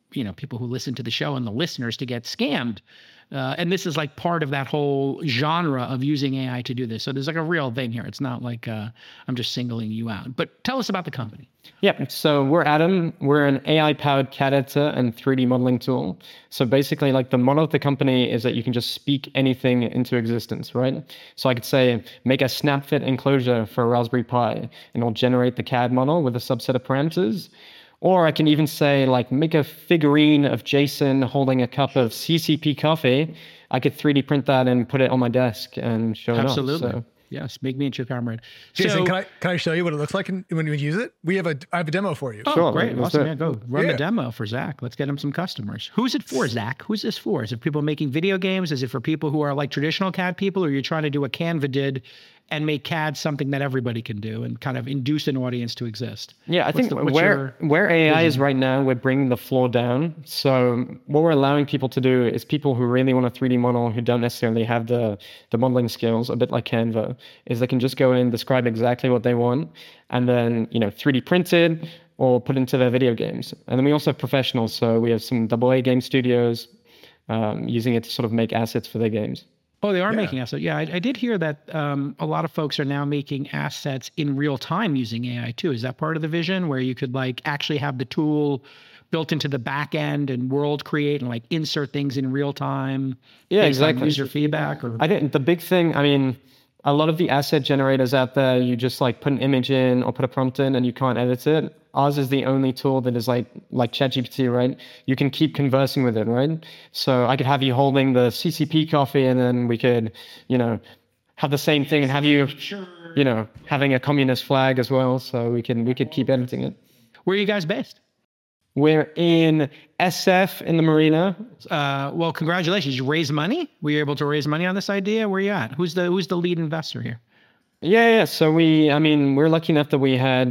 people who listen to the show and the listeners to get scammed. And this is like part of that whole genre of using AI to do this. So there's like a real thing here. It's not like I'm just singling you out. But tell us about the company. Yeah, so we're Atom. We're an AI-powered CAD editor and 3D modeling tool. So basically, like the model of the company is that you can just speak anything into existence, right? So I could say, make a snap-fit enclosure for a Raspberry Pi, and it'll generate the CAD model with a subset of parameters. Or I can even say, like, make a figurine of Jason holding a cup of CCP coffee. I could 3D print that and put it on my desk and show it off. Absolutely. So, yes, make me into a comrade. Jason, can I show you what it looks like when we use it? I have a demo for you. Oh, sure, great. Awesome. Yeah, go run Yeah. the demo for Zach. Let's get him some customers. Who's it for, Zach? Who's this for? Is it people making video games? Is it for people who are like traditional CAD people? Or are you trying to do what Canva did and make CAD something that everybody can do and kind of induce an audience to exist? yeah, I think where AI is right now, we're bringing the floor down. So what we're allowing people to do is people who really want a 3D model who don't necessarily have the modeling skills, a bit like Canva, is they can just go in, describe exactly what they want, and then 3D print it or put into their video games. And then we also have professionals. So we have some AA game studios using it to sort of make assets for their games. Oh, they are making assets. Yeah, I did hear that a lot of folks are now making assets in real time using AI too. Is that part of the vision where you could like actually have the tool built into the back end and world create and like insert things in real time? Yeah, exactly. User feedback. Or... I think the big thing, a lot of the asset generators out there, you just like put an image in or put a prompt in and you can't edit it. Ours is the only tool that is like ChatGPT, right? You can keep conversing with it, right? So I could have you holding the CCP coffee and then we could, have the same thing and have you, having a communist flag as well. So we could keep editing it. Where are you guys based? We're in SF in the marina. Well, congratulations. You raised money? Were you able to raise money on this idea? Where are you at? Who's the lead investor here? Yeah. So we're lucky enough that we had,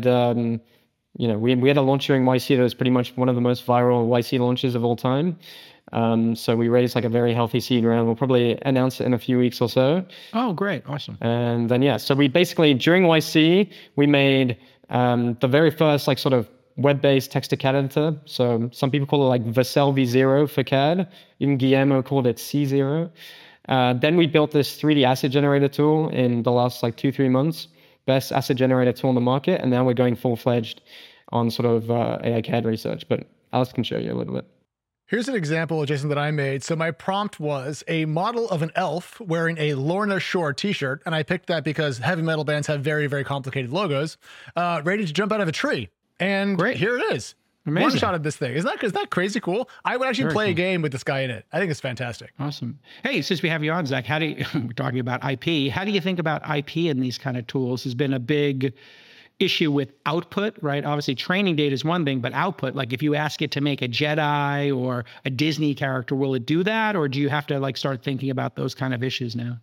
we had a launch during YC that was pretty much one of the most viral YC launches of all time. So we raised like a very healthy seed round. We'll probably announce it in a few weeks or so. Oh, great. Awesome. And then, so we basically, during YC, we made the very first like sort of web-based text-to-CAD editor. So some people call it like Vercel V0 for CAD. Even Guillermo called it C0. Then we built this 3D asset generator tool in the last like 2-3 months. Best asset generator tool on the market. And now we're going full-fledged on sort of AI CAD research. But Alice can show you a little bit. Here's an example, Jason, that I made. So my prompt was a model of an elf wearing a Lorna Shore t-shirt. And I picked that because heavy metal bands have very, very complicated logos, ready to jump out of a tree. And here it is. Amazing. One shot of this thing. Isn't that crazy cool? I would actually play a game with this guy in it. I think it's fantastic. Awesome. Hey, since we have you on, Zach, we're talking about IP. How do you think about IP in these kind of tools? Has been a big issue with output, right? Obviously, training data is one thing, but output, like if you ask it to make a Jedi or a Disney character, will it do that? Or do you have to like start thinking about those kind of issues now?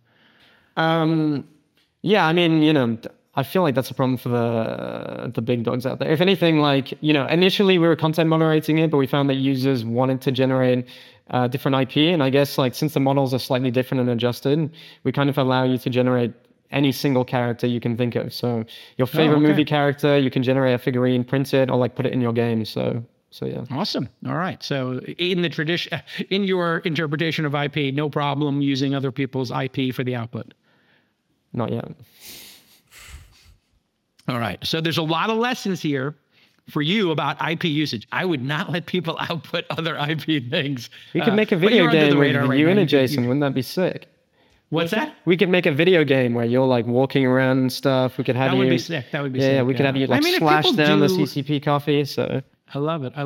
I feel like that's a problem for the big dogs out there. If anything, initially we were content moderating it, but we found that users wanted to generate different IP. And I guess since the models are slightly different and adjusted, we kind of allow you to generate any single character you can think of. So your favorite movie character, you can generate a figurine, print it, or put it in your game. So yeah. Awesome. All right. So in your interpretation of IP, no problem using other people's IP for the output. Not yet. All right. So there's a lot of lessons here for you about IP usage. I would not let people output other IP things. We could make a video game with you and Jason. Wouldn't that be sick? What's that? We could make a video game where you're walking around and stuff. We could have That would be sick. That would be sick. Yeah, we could have you slash down the CCP coffee. So I love it.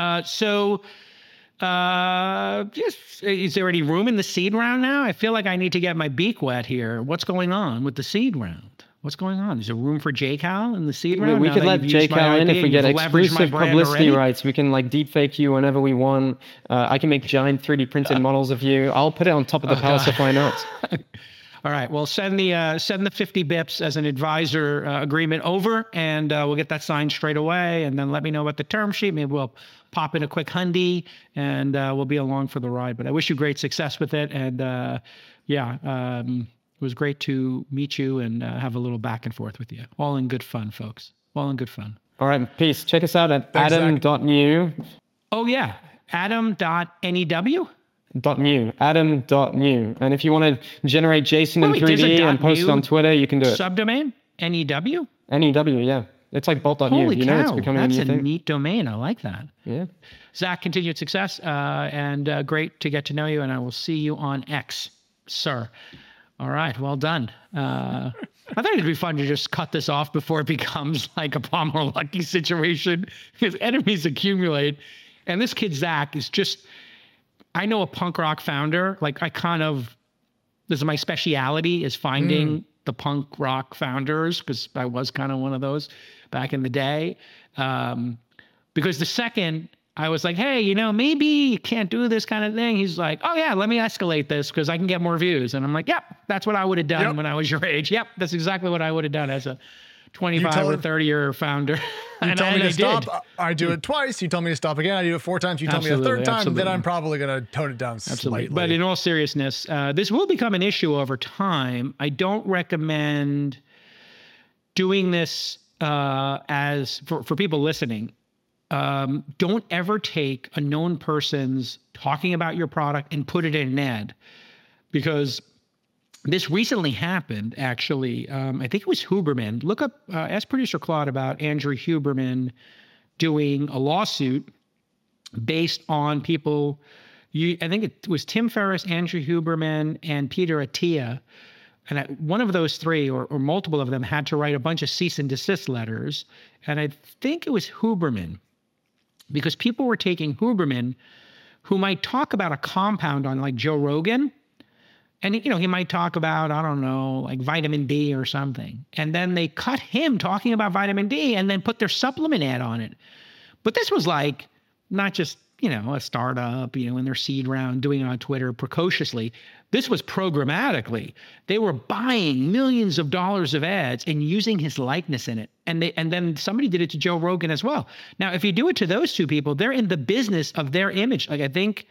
Is there any room in the seed round now? I feel like I need to get my beak wet here. What's going on with the seed round? What's going on? Is there room for JCal in the seed round? We could let JCal in if we get exclusive publicity rights. We can deep fake you whenever we want. I can make giant 3D printed models of you. I'll put it on top of the palace if why not. All right. Well, send the 50 bips as an advisor agreement over, and we'll get that signed straight away. And then let me know about the term sheet. Maybe we'll pop in a quick hundy, and we'll be along for the ride. But I wish you great success with it. And it was great to meet you and have a little back and forth with you. All in good fun, folks. All in good fun. All right. Peace. Check us out at adam.new. Oh, yeah. Adam.new? .new, adam.new. And if you want to generate JSON in Wait, there's a 3D and post it .new on Twitter, you can do it. Subdomain? NEW? NEW, yeah. It's like bolt.new. Holy You cow, know it's becoming that's a new a thing. neat domain. I like that. Yeah. Zach, continued success and great to get to know you. And I will see you on X, sir. All right, well done. I thought it'd be fun to just cut this off before it becomes like a Palmer Luckey situation because enemies accumulate. And this kid, Zach, is just, I know a punk rock founder. Like this is my speciality is finding the punk rock founders because I was kind of one of those back in the day. Because the second I was like, hey, maybe you can't do this kind of thing. He's like, oh yeah, let me escalate this because I can get more views. And I'm like, yep, that's what I would have done when I was your age. Yep, that's exactly what I would have done as a 25 or 30-year founder. You told me to stop. I do it twice. You told me to stop again. I do it 4 times. You told me a third time. Then I'm probably going to tone it down slightly. But in all seriousness, this will become an issue over time. I don't recommend doing this as for people listening. Don't ever take a known person's talking about your product and put it in an ad, because this recently happened, actually. I think it was Huberman. Look up, ask producer Claude about Andrew Huberman doing a lawsuit based on people. I think it was Tim Ferriss, Andrew Huberman, and Peter Attia. And one of those three, or multiple of them, had to write a bunch of cease and desist letters. And I think it was Huberman, because people were taking Huberman, who might talk about a compound on like Joe Rogan. And, he might talk about, I don't know, like vitamin D or something. And then they cut him talking about vitamin D and then put their supplement ad on it. But this was like not just, a startup, in their seed round, doing it on Twitter precociously. This was programmatically. They were buying millions of dollars of ads and using his likeness in it. And then somebody did it to Joe Rogan as well. Now, if you do it to those two people, they're in the business of their image. Like I think,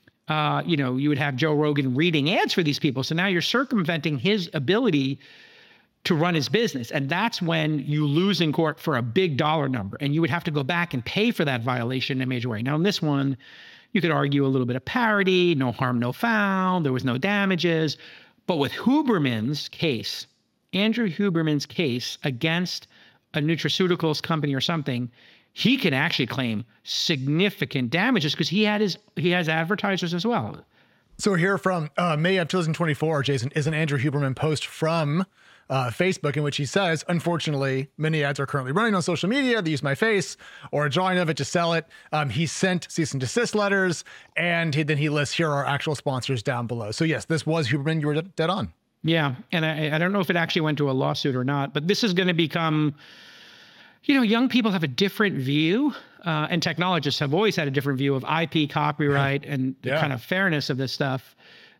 you would have Joe Rogan reading ads for these people. So now you're circumventing his ability to run his business. And that's when you lose in court for a big dollar number. And you would have to go back and pay for that violation in a major way. Now, in this one, you could argue a little bit of parody, no harm, no foul. There was no damages. But with Huberman's case, Andrew Huberman's case against a nutraceuticals company or something, he can actually claim significant damages because he has advertisers as well. So here from May of 2024, Jason, is an Andrew Huberman post from Facebook in which he says, unfortunately, many ads are currently running on social media. They use my face or a drawing of it to sell it. He sent cease and desist letters, and then he lists, here are actual sponsors down below. So yes, this was Huberman. You were dead on. Yeah, and I don't know if it actually went to a lawsuit or not, but this is going to become, young people have a different view, and technologists have always had a different view of IP, copyright, and the kind of fairness of this stuff.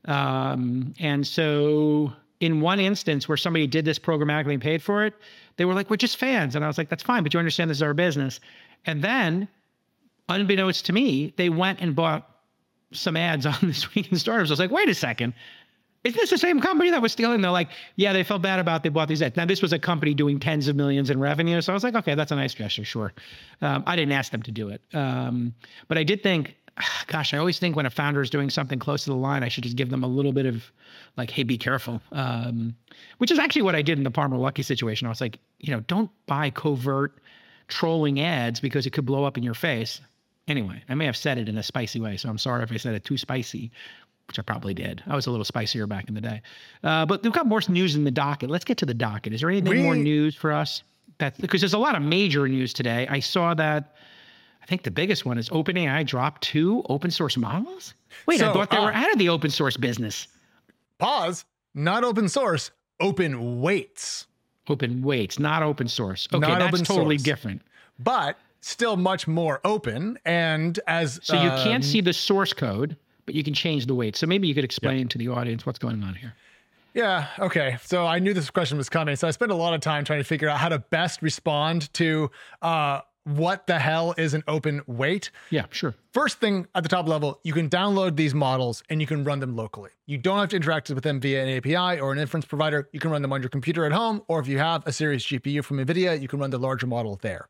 And so in one instance where somebody did this programmatically and paid for it, they were like, we're just fans. And I was like, that's fine, but you understand this is our business. And then, unbeknownst to me, they went and bought some ads on This Week in Startups. I was like, wait a second. Is this the same company that was stealing? They're like, yeah, they felt bad about they bought these ads. Now, this was a company doing tens of millions in revenue. So I was like, okay, that's a nice gesture, sure. I didn't ask them to do it. But I did think, gosh, I always think when a founder is doing something close to the line, I should just give them a little bit of like, hey, be careful. Which is actually what I did in the Palmer Luckey situation. I was like, don't buy covert trolling ads because it could blow up in your face. Anyway, I may have said it in a spicy way, so I'm sorry if I said it too spicy, which I probably did. I was a little spicier back in the day. But we've got more news in the docket. Let's get to the docket. Is there anything more news for us? Because there's a lot of major news today. I saw that, I think the biggest one is OpenAI dropped 2 open source models. Wait, I thought they were out of the open source business. Pause. Not open source, open weights. Open weights, not open source. Okay, that's totally different. But still much more open. And as so you can't see the source code, but you can change the weight. So maybe you could explain to the audience what's going on here. Yeah. Okay. So I knew this question was coming. So I spent a lot of time trying to figure out how to best respond to what the hell is an open weight. Yeah, sure. First thing at the top level, you can download these models and you can run them locally. You don't have to interact with them via an API or an inference provider. You can run them on your computer at home, or if you have a Series GPU from NVIDIA, you can run the larger model there.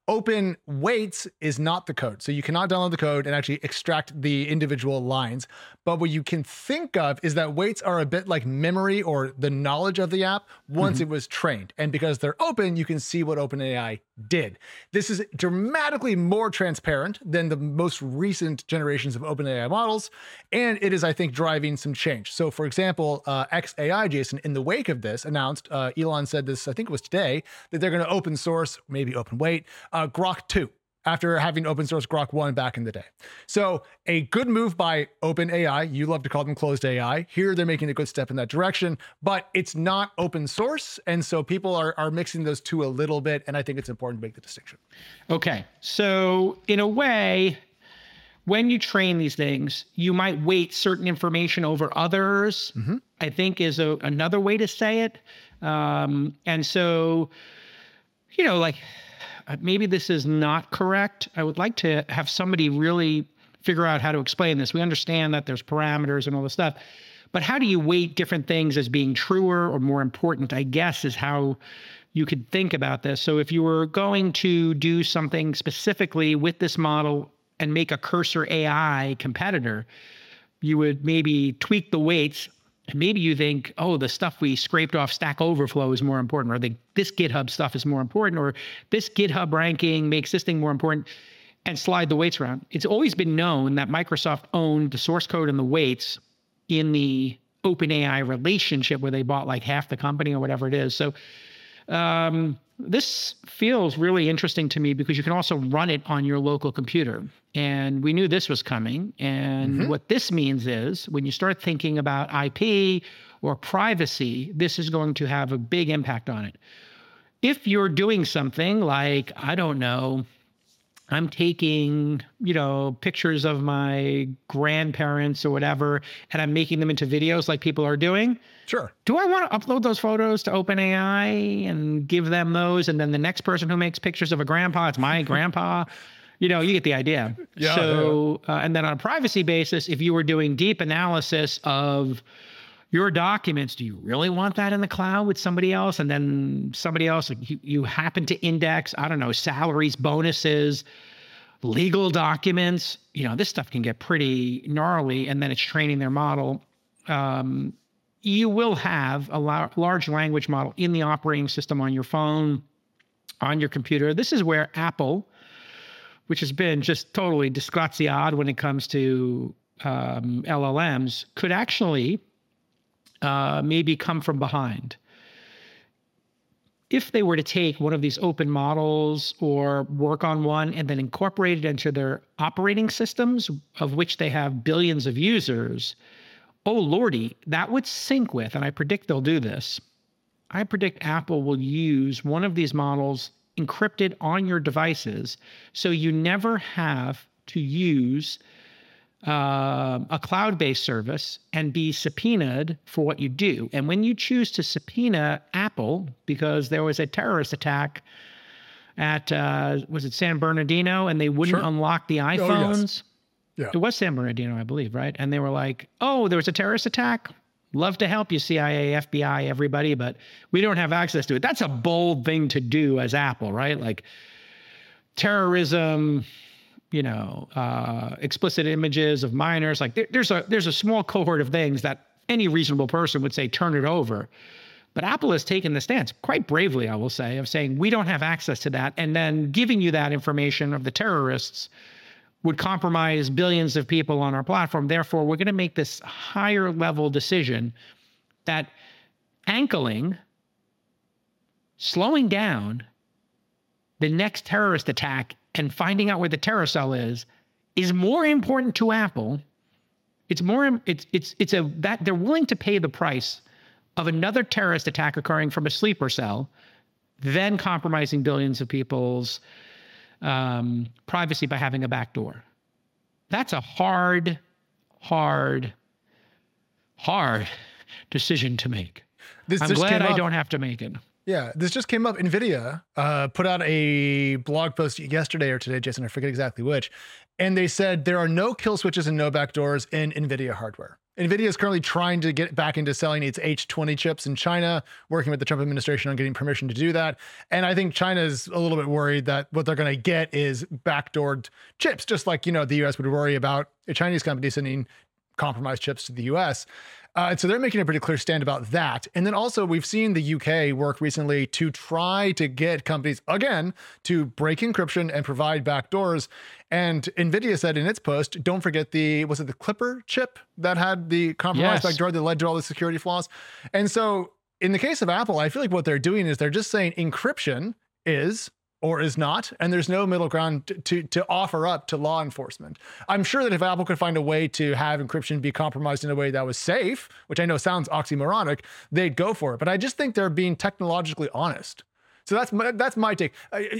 Open Weights is not the code. So you cannot download the code and actually extract the individual lines. But what you can think of is that weights are a bit like memory or the knowledge of the app once it was trained. And because they're open, you can see what OpenAI did. This is dramatically more transparent than the most recent generations of OpenAI models. And it is, I think, driving some change. So for example, xAI, Jason, in the wake of this announced, Elon said this, I think it was today, that they're going to open source, maybe open weight, Grok 2, after having open source Grok 1 back in the day. So a good move by OpenAI. You love to call them closed AI. Here they're making a good step in that direction, but it's not open source. And so people are mixing those two a little bit. And I think it's important to make the distinction. Okay. So in a way, when you train these things, you might weight certain information over others, I think is another way to say it. And so, you know, like, maybe this is not correct. I would like to have somebody really figure out how to explain this. We understand that there's parameters and all this stuff, but how do you weight different things as being truer or more important, I guess, is how you could think about this. So if you were going to do something specifically with this model and make a Cursor AI competitor, you would maybe tweak the weights. And maybe you think, oh, the stuff we scraped off Stack Overflow is more important, or this GitHub stuff is more important, or this GitHub ranking makes this thing more important, and slide the weights around. It's always been known that Microsoft owned the source code and the weights in the OpenAI relationship where they bought like half the company or whatever it is. So this feels really interesting to me because you can also run it on your local computer. And we knew this was coming. And what this means is when you start thinking about IP or privacy, this is going to have a big impact on it. If you're doing something like, I don't know, I'm taking, you know, pictures of my grandparents or whatever, and I'm making them into videos like people are doing. Sure. Do I want to upload those photos to OpenAI and give them those? And then the next person who makes pictures of a grandpa, it's my grandpa. You know, you get the idea. Yeah, so, and then on a privacy basis, if you were doing deep analysis of your documents, do you really want that in the cloud with somebody else? And then somebody else, you happen to index, I don't know, salaries, bonuses, legal documents. You know, this stuff can get pretty gnarly, and then it's training their model. You will have a large language model in the operating system on your phone, on your computer. This is where Apple, which has been just totally disgraziad when it comes to LLMs, could actually maybe come from behind. If they were to take one of these open models or work on one and then incorporate it into their operating systems, of which they have billions of users, oh lordy, that would sync with, and I predict they'll do this. I predict Apple will use one of these models encrypted on your devices, so you never have to use a cloud-based service and be subpoenaed for what you do. And when you choose to subpoena Apple, because there was a terrorist attack at, was it San Bernardino, and they wouldn't unlock the iPhones? Oh, yes. Yeah. It was San Bernardino, I believe, right? And they were like, oh, there was a terrorist attack? Love to help you, CIA, FBI, everybody, but we don't have access to it. That's a bold thing to do as Apple, right? Like terrorism, you know, explicit images of minors. Like there's a small cohort of things that any reasonable person would say, turn it over. But Apple has taken the stance, quite bravely, I will say, of saying we don't have access to that. And then giving you that information of the terrorists would compromise billions of people on our platform. Therefore, we're going to make this higher level decision that ankling, slowing down the next terrorist attack and finding out where the terror cell is more important to Apple. It's more, that they're willing to pay the price of another terrorist attack occurring from a sleeper cell than compromising billions of people's privacy by having a backdoor. That's a hard decision to make. I'm glad I don't have to make it. Yeah, this just came up. NVIDIA put out a blog post yesterday or today, Jason, I forget exactly which, and they said there are no kill switches and no backdoors in NVIDIA hardware. NVIDIA is currently trying to get back into selling its H20 chips in China, working with the Trump administration on getting permission to do that. And I think China is a little bit worried that what they're going to get is backdoored chips, just like, the US would worry about a Chinese company sending compromised chips to the US. And so they're making a pretty clear stand about that. And then also we've seen the UK work recently to try to get companies, again, to break encryption and provide backdoors. And NVIDIA said in its post, don't forget was it the Clipper chip that had the compromised backdoor that led to all the security flaws? And so in the case of Apple, I feel like what they're doing is they're just saying encryption is or is not, and there's no middle ground to offer up to law enforcement. I'm sure that if Apple could find a way to have encryption be compromised in a way that was safe, which I know sounds oxymoronic, they'd go for it. But I just think they're being technologically honest. So that's my take.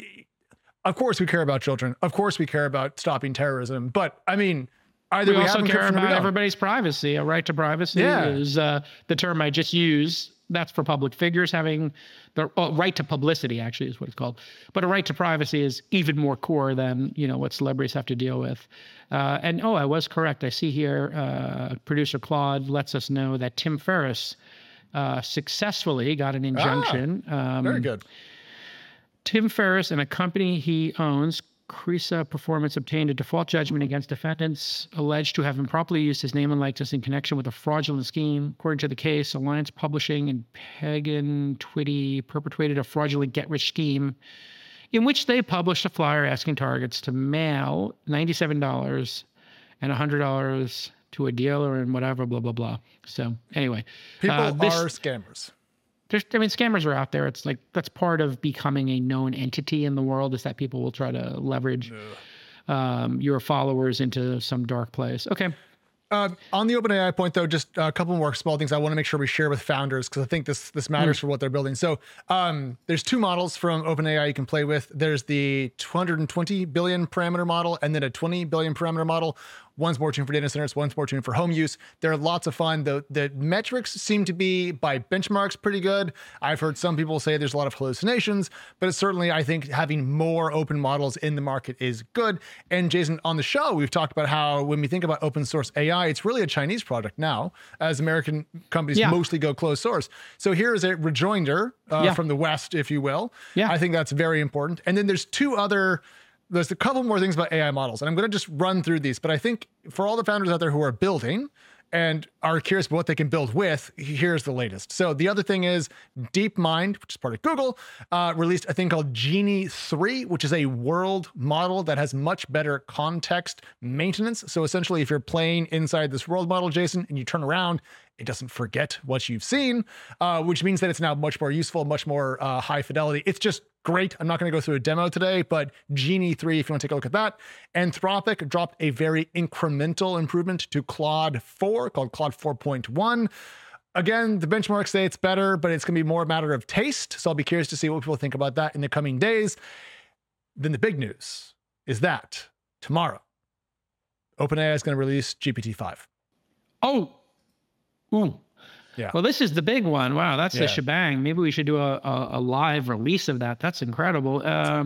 Of course we care about children. Of course we care about stopping terrorism. But I mean, either we also care about everybody's privacy. A right to privacy is the term I just used. That's for public figures having the right to publicity, actually, is what it's called. But a right to privacy is even more core than, what celebrities have to deal with. And I was correct. I see here, producer Claude lets us know that Tim Ferriss successfully got an injunction. Very good. Tim Ferriss and a company he owns, Crisa Performance, obtained a default judgment against defendants alleged to have improperly used his name and likeness in connection with a fraudulent scheme. According to the case, Alliance Publishing and Pagan Twitty perpetrated a fraudulent get-rich scheme in which they published a flyer asking targets to mail $97 and $100 to a dealer and whatever, blah, blah, blah. So anyway. People are scammers. Scammers are out there. It's like that's part of becoming a known entity in the world, is that people will try to leverage your followers into some dark place. Okay. On the OpenAI point, though, just a couple more small things I want to make sure we share with founders, because I think this matters for what they're building. So there's two models from OpenAI you can play with. There's the 220 billion parameter model and then a 20 billion parameter model. One's more tuned for data centers, one's more tuned for home use. They're lots of fun. The metrics seem to be, by benchmarks, pretty good. I've heard some people say there's a lot of hallucinations, but it's certainly, I think, having more open models in the market is good. And Jason, on the show, we've talked about how when we think about open source AI, it's really a Chinese product now, as American companies mostly go closed source. So here is a rejoinder from the West, if you will. I think that's very important. And then there's there's a couple more things about AI models, and I'm going to just run through these. But I think for all the founders out there who are building and are curious about what they can build with, here's the latest. So the other thing is DeepMind, which is part of Google, released a thing called Genie 3, which is a world model that has much better context maintenance. So essentially, if you're playing inside this world model, Jason, and you turn around, it doesn't forget what you've seen, which means that it's now much more useful, much more high fidelity. It's just great. I'm not going to go through a demo today, but Genie 3, if you want to take a look at that. Anthropic dropped a very incremental improvement to Claude 4 called Claude 4.1. Again, the benchmarks say it's better, but it's going to be more a matter of taste. So I'll be curious to see what people think about that in the coming days. Then the big news is that tomorrow, OpenAI is going to release GPT-5. Oh, ooh. Yeah. Well, this is the big one. Wow, that's the shebang. Maybe we should do a live release of that. That's incredible.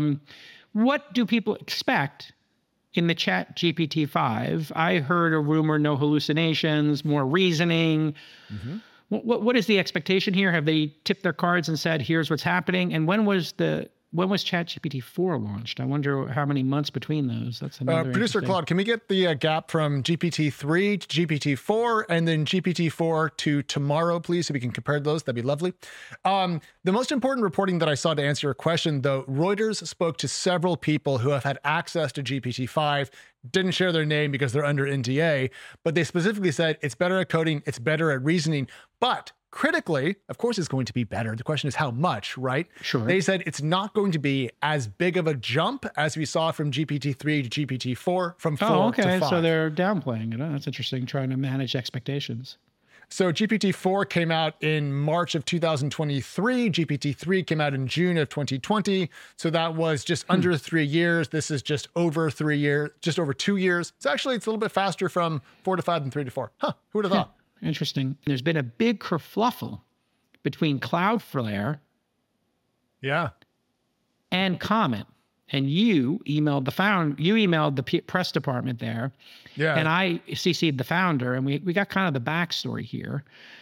What do people expect in the Chat GPT-5? I heard a rumor, no hallucinations, more reasoning. Mm-hmm. What is the expectation here? Have they tipped their cards and said, here's what's happening? And when was ChatGPT 4 launched? I wonder how many months between those. That's another Producer Claude, can we get the gap from GPT 3 to GPT 4 and then GPT 4 to tomorrow, please, so we can compare those? That'd be lovely. The most important reporting that I saw to answer your question, though, Reuters spoke to several people who have had access to GPT 5, didn't share their name because they're under NDA, but they specifically said it's better at coding, it's better at reasoning, but critically, of course, it's going to be better. The question is how much, right? Sure. They said it's not going to be as big of a jump as we saw from GPT-3 to GPT-4, from 4 to 5. So they're downplaying it. That's interesting, trying to manage expectations. So GPT-4 came out in March of 2023. GPT-3 came out in June of 2020. So that was just under 3 years. This is just over 3 years, just over 2 years. It's a little bit faster from 4 to 5 than 3 to 4. Huh, who would have thought? Interesting. There's been a big kerfluffle between Cloudflare and Comet. and you emailed the press department there. Yeah. And I CC'd the founder, and we got kind of the backstory here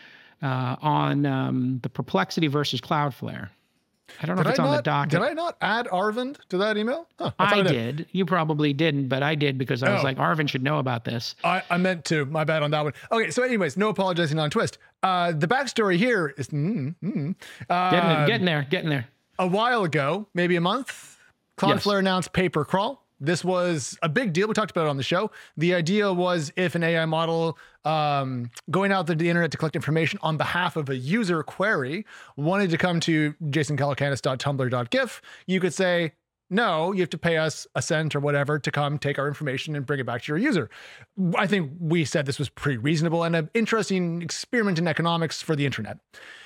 on the Perplexity versus Cloudflare. I don't know if it's on the docket. Did I not add Arvind to that email? Huh, I did. You probably didn't, but I did because I was like, Arvind should know about this. I meant to. My bad on that one. Okay, so anyways, no apologizing on Twist. The backstory here is getting there. A while ago, maybe a month, Cloudflare announced Papercrawl. This was a big deal. We talked about it on the show. The idea was if an AI model going out to the internet to collect information on behalf of a user query wanted to come to jasoncalacanis.tumblr.gif, you could say, no, you have to pay us a cent or whatever to come take our information and bring it back to your user. I think we said this was pretty reasonable and an interesting experiment in economics for the internet.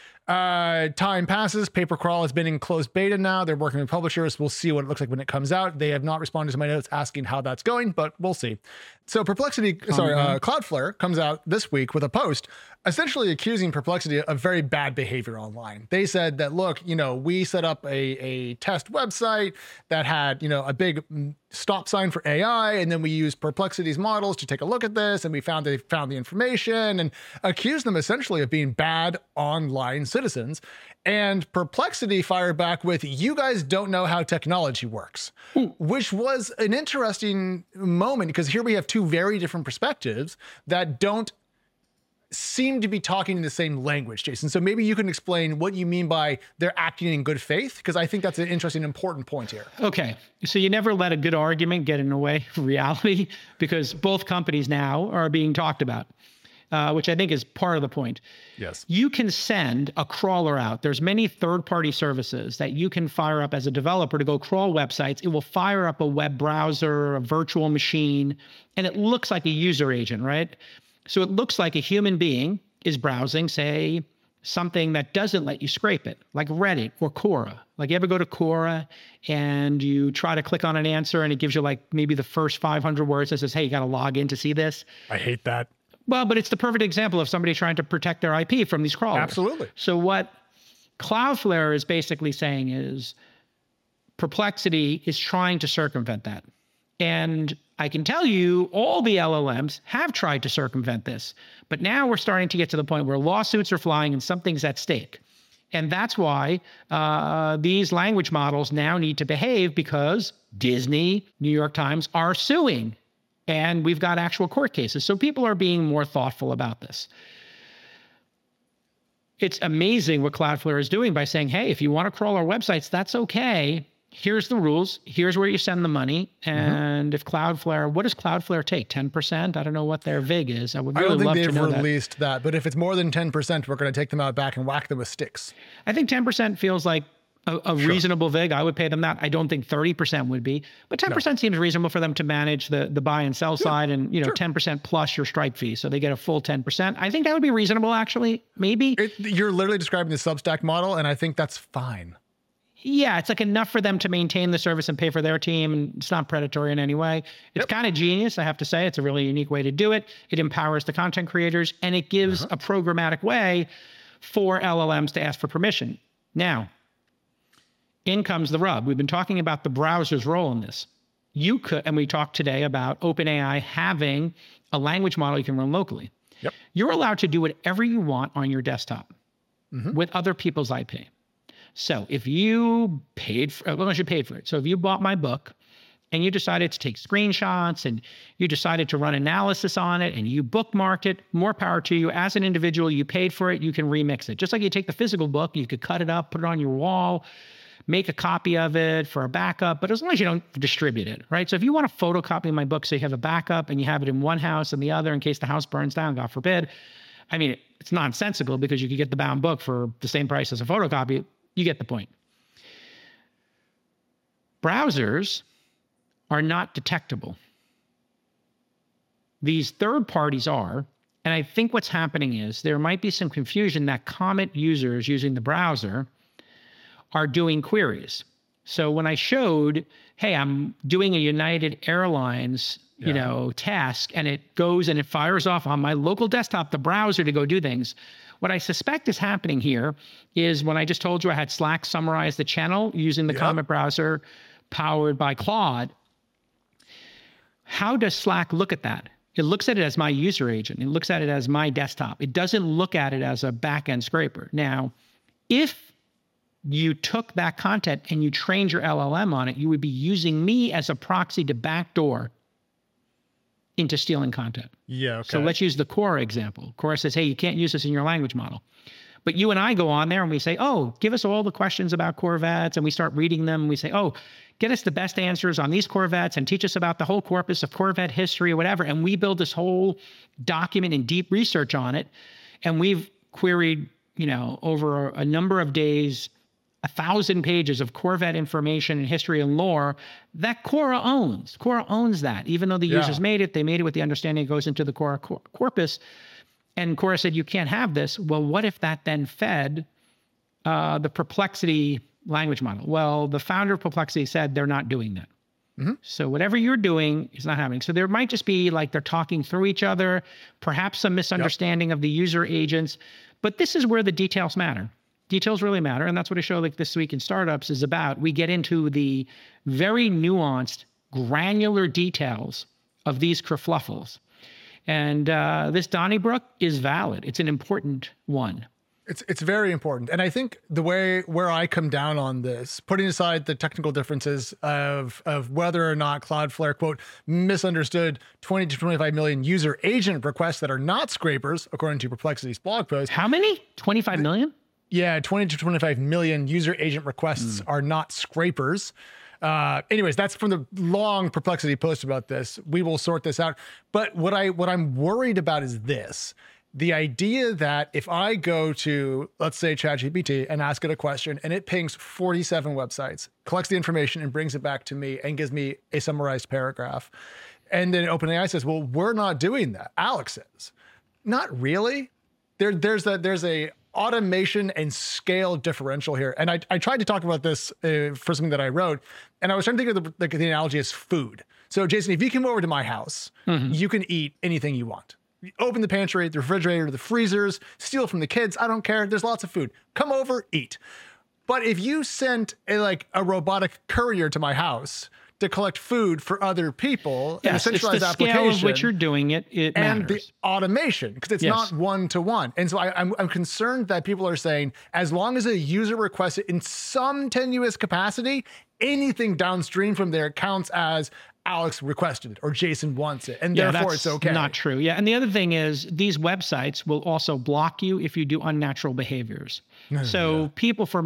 Time passes. Papercrawl has been in closed beta now. They're working with publishers. We'll see what it looks like when it comes out. They have not responded to my notes asking how that's going, but we'll see. So Cloudflare comes out this week with a post essentially accusing Perplexity of very bad behavior online. They said that, look, we set up a test website that had, a big stop sign for AI, and then we used Perplexity's models to take a look at this, and they found the information, and accused them essentially of being bad online citizens. And Perplexity fired back with, you guys don't know how technology works, which was an interesting moment because here we have two very different perspectives that don't seem to be talking in the same language, Jason. So maybe you can explain what you mean by they're acting in good faith, because I think that's an interesting, important point here. Okay. So you never let a good argument get in the way of reality, because both companies now are being talked about, which I think is part of the point. Yes. You can send a crawler out. There's many third-party services that you can fire up as a developer to go crawl websites. It will fire up a web browser, a virtual machine, and it looks like a user agent, right? So it looks like a human being is browsing, say, something that doesn't let you scrape it, like Reddit or Quora. Like you ever go to Quora and you try to click on an answer and it gives you like maybe the first 500 words that says, hey, you got to log in to see this. I hate that. Well, but it's the perfect example of somebody trying to protect their IP from these crawlers. Absolutely. So what Cloudflare is basically saying is Perplexity is trying to circumvent that. And I can tell you all the LLMs have tried to circumvent this, but now we're starting to get to the point where lawsuits are flying and something's at stake. And that's why these language models now need to behave, because Disney, New York Times are suing, and we've got actual court cases. So people are being more thoughtful about this. It's amazing what Cloudflare is doing by saying, hey, if you want to crawl our websites, that's okay. Here's the rules. Here's where you send the money. And if Cloudflare, what does Cloudflare take? 10%? I don't know what their VIG is. I would really love to know that. I don't think they've released that. But if it's more than 10%, we're going to take them out back and whack them with sticks. I think 10% feels like a reasonable VIG. I would pay them that. I don't think 30% would be, but 10% seems reasonable for them to manage the buy and sell side, and 10% plus your Stripe fee, so they get a full 10%. I think that would be reasonable, actually. Maybe you're literally describing the Substack model, and I think that's fine. Yeah, it's like enough for them to maintain the service and pay for their team, and it's not predatory in any way. It's kind of genius, I have to say. It's a really unique way to do it. It empowers the content creators, and it gives a programmatic way for LLMs to ask for permission. Now, in comes the rub. We've been talking about the browser's role in this. You could, and we talked today about OpenAI having a language model you can run locally. Yep. You're allowed to do whatever you want on your desktop with other people's IP. So if you paid for, as long as you paid for it. So if you bought my book and you decided to take screenshots and you decided to run analysis on it and you bookmarked it, more power to you. As an individual, you paid for it, you can remix it. Just like you take the physical book, you could cut it up, put it on your wall, make a copy of it for a backup, but as long as you don't distribute it, right? So if you want to photocopy my book so you have a backup and you have it in one house and the other in case the house burns down, God forbid. I mean, it's nonsensical because you could get the bound book for the same price as a photocopy. You get the point. Browsers are not detectable. These third parties are, and I think what's happening is there might be some confusion that Comet users using the browser are doing queries. So when I showed, hey, I'm doing a United Airlines, task, and it goes and it fires off on my local desktop, the browser, to go do things. What I suspect is happening here is when I just told you I had Slack summarize the channel using the Comet browser, powered by Claude. How does Slack look at that? It looks at it as my user agent. It looks at it as my desktop. It doesn't look at it as a back-end scraper. Now, if you took that content and you trained your LLM on it, you would be using me as a proxy to backdoor into stealing content. Yeah, okay. So let's use the Quora example. Quora says, hey, you can't use this in your language model. But you and I go on there and we say, oh, give us all the questions about Corvettes. And we start reading them. And we say, oh, get us the best answers on these Corvettes and teach us about the whole corpus of Corvette history or whatever. And we build this whole document and deep research on it. And we've queried, over a number of days, 1,000 pages of Corvette information and history and lore that Quora owns. Quora owns that. Even though the users made it, they made it with the understanding it goes into the Quora corpus. And Quora said, you can't have this. Well, what if that then fed the Perplexity language model? Well, the founder of Perplexity said they're not doing that. Mm-hmm. So whatever you're doing is not happening. So there might just be like they're talking through each other, perhaps some misunderstanding of the user agents. But this is where the details matter. Details really matter. And that's what a show like This Week in Startups is about. We get into the very nuanced, granular details of these kerfluffles. And this Donnybrook is valid. It's an important one. It's very important. And I think the way where I come down on this, putting aside the technical differences of whether or not Cloudflare, quote, misunderstood 20 to 25 million user agent requests that are not scrapers, according to Perplexity's blog post. How many? 25 million? Yeah, 20 to 25 million user agent requests are not scrapers. Anyways, that's from the long Perplexity post about this. We will sort this out. But what I'm worried about is this. The idea that if I go to, let's say, ChatGPT and ask it a question and it pings 47 websites, collects the information and brings it back to me and gives me a summarized paragraph. And then OpenAI says, well, we're not doing that. Alex says, not really. There's a automation and scale differential here. And I tried to talk about this for something that I wrote, and I was trying to think of the analogy as food. So Jason, if you come over to my house, you can eat anything you want. You open the pantry, the refrigerator, the freezers, steal from the kids. I don't care. There's lots of food. Come over, eat. But if you sent a robotic courier to my house to collect food for other people in a centralized it's the application, scale of which you're doing it and matters. The automation, because it's not one-to-one. And so I'm concerned that people are saying, as long as a user requests it in some tenuous capacity, anything downstream from there counts as Alex requested it or Jason wants it, and therefore it's okay. Not true. Yeah, and the other thing is these websites will also block you if you do unnatural behaviors. So people for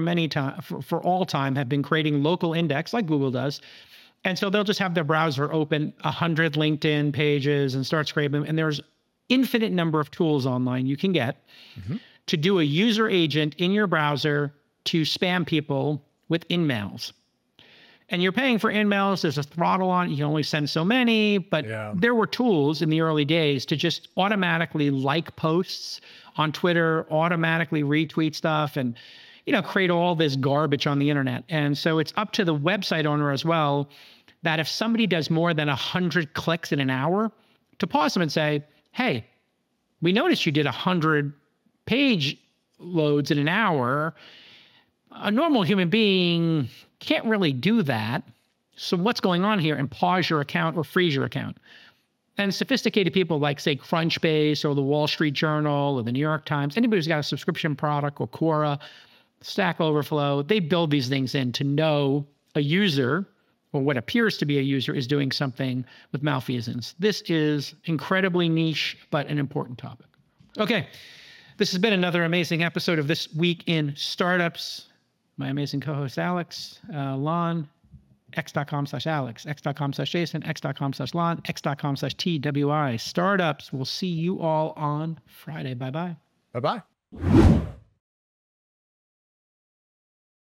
all time have been creating local index like Google does. And so they'll just have their browser open 100 LinkedIn pages and start scraping. And there's infinite number of tools online you can get to do a user agent in your browser to spam people with in-mails. And you're paying for in-mails. There's a throttle on it. You can only send so many. But there were tools in the early days to just automatically like posts on Twitter, automatically retweet stuff, and create all this garbage on the internet. And so it's up to the website owner as well that if somebody does more than 100 clicks in an hour, to pause them and say, hey, we noticed you did 100 page loads in an hour. A normal human being can't really do that. So what's going on here? And pause your account or freeze your account. And sophisticated people like, say, Crunchbase or the Wall Street Journal or the New York Times, anybody who's got a subscription product or Quora, Stack Overflow, they build these things in to know a user or what appears to be a user is doing something with malfeasance. This is incredibly niche, but an important topic. Okay, this has been another amazing episode of This Week in Startups. My amazing co-host, Alex, Lon, x.com/Alex, x.com/Jason, x.com/Lon, x.com/TWI. Startups. We'll see you all on Friday. Bye-bye. Bye-bye.